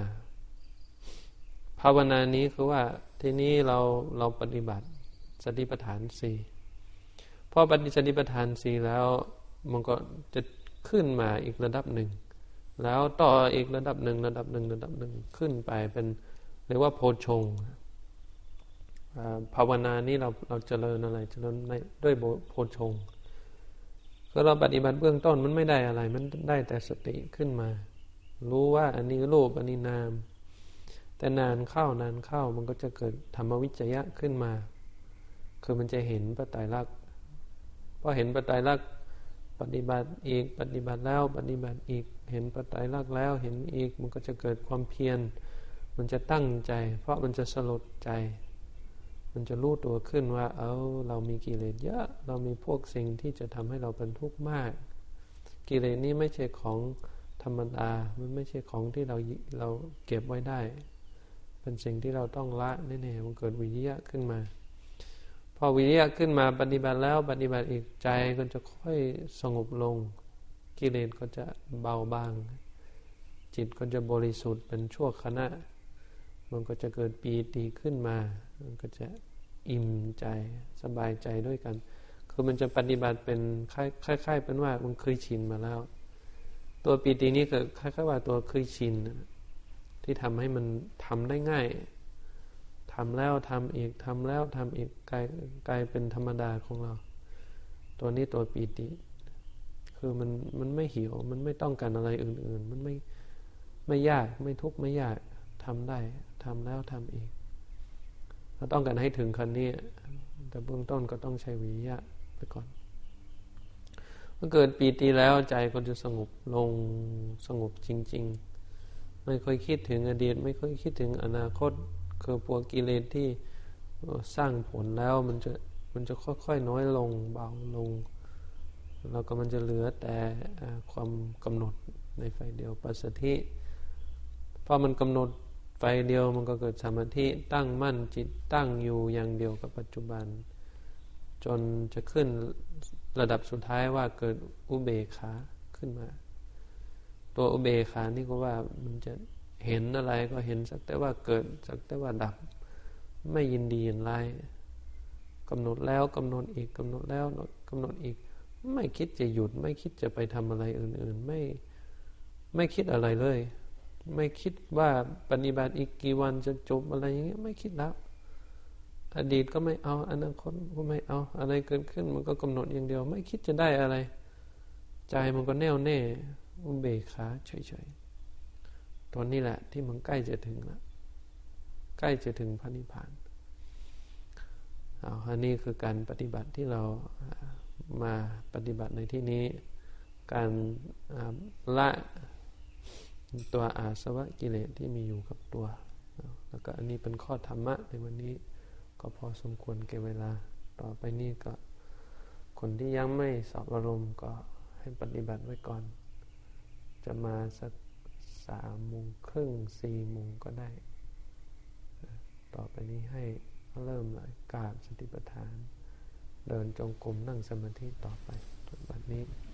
นี้คือว่าทีนี้เราปฏิบัติสติปัฏฐาน4พอปฏิสติปัฏฐาน4แล้วมันก็จะขึ้นมาอีกระดับหนึ่งแล้วต่ออีกระดับหนึ่งขึ้นไปเป็นเรียกว่าโพชฌงค์ภาวนานี้เราเจริญอะไรเจริญด้วยโพชฌงค์ก็เราปฏิบัติเบื้องต้นมันไม่ได้อะไรมันได้แต่สติขึ้นมารู้ว่าอันนี้รูปอันนี้นามแต่นานเข้ามันก็จะเกิดธรรมวิจยะขึ้นมาคือมันจะเห็นพระไตรลักษณ์พอเห็นพระไตรลักษณ์ปฏิบัติอีกปฏิบัติแล้วปฏิบัติอีกเห็นพระไตรลักษณ์แล้วเห็นอีกมันก็จะเกิดความเพียรมันจะตั้งใจเพราะมันจะสลดใจมันจะรู้ตัวขึ้นว่าเรามีกิเลสเยอะเรามีพวกสิ่งที่จะทำให้เราเป็นทุกข์มากกิเลสนี้ไม่ใช่ของธรรมดามันไม่ใช่ของที่เราเก็บไว้ได้เป็นสิ่งที่เราต้องละแน่ๆมันเกิดวิริยะขึ้นมาพอวิริยะขึ้นมาปฏิบัติแล้วปฏิบัติอีกใจก็จะค่อยสงบลงกิเลสก็จะเบาบางจิตก็จะบริสุทธิ์เป็นชั่วขณะมันก็จะเกิดปีติขึ้นมามันก็จะอิ่มใจสบายใจด้วยกันคือมันจะปฏิบัติเป็นคล้ายๆเป็นว่ามันเคยชินมาแล้วตัวปีตินี้ก็คล้ายๆว่าตัวเคยชินที่ทำให้มันทำได้ง่ายทำแล้วทำอีกทำแล้วทำอีกกลายเป็นธรรมดาของเราตัวนี้ตัวปีติคือมันไม่หิวมันไม่ต้องการอะไรอื่นๆมันไม่ยากไม่ทุกข์ไม่ยากทำได้ทำแล้วทำอีกเราต้องการให้ถึงขั้นนี้แต่เบื้องต้นก็ต้องใช้วิริยะไปก่อนเมื่อเกิดปีติแล้วใจก็จะสงบลงสงบจริงๆไม่ค่อยคิดถึงอดีตไม่ค่อยคิดถึงอนาคตคือพวกกิเลสที่สร้างผลแล้วมันจะค่อยๆน้อยลงเบาลงแล้วก็มันจะเหลือแต่ความกำหนดในไฟเดียวปัสสัทธิพอมันกำหนดไฟเดียวมันก็เกิดสมาธิตั้งมั่นจิตตั้งอยู่อย่างเดียวกับปัจจุบันจนจะขึ้นระดับสุดท้ายว่าเกิดอุเบกขาขึ้นมาตัวอุเบกขานี่ก็ว่ามันจะเห็นอะไรก็เห็นสักแต่ว่าเกิดสักแต่ว่าดับไม่ยินดียินร้ายกำหนดแล้วกำหนดอีกกำหนดแล้วกำหนดอีกไม่คิดจะหยุดไม่คิดจะไปทำอะไรอื่นๆไม่คิดอะไรเลยไม่คิดว่าปฏิบัติอีกกี่วันจะจบอะไรอย่างเงี้ยไม่คิดแล้วอดีตก็ไม่เอาอนาคตก็ไม่เอาอะไรเกิดขึ้นมันก็กำหนดอย่างเดียวไม่คิดจะได้อะไรใจมันก็แน่วแน่อุเบกขาเฉยๆตอนนี้แหละที่มันใกล้จะถึงแล้วใกล้จะถึงพระนิพพานอันนี้คือการปฏิบัติที่เรามาปฏิบัติในที่นี้การละตัวอาสวะกิเลสที่มีอยู่กับตัวแล้วก็อันนี้เป็นข้อธรรมะในวันนี้ก็พอสมควรแก่เวลาต่อไปนี้ก็คนที่ยังไม่สอบอารมณ์ก็ให้ปฏิบัติไว้ก่อนจะมาสัก3:30 4:00ก็ได้ต่อไปนี้ให้เริ่มเลยกราบสติปัฏฐานเดินจงกรมนั่งสมาธิต่อไปบัดนี้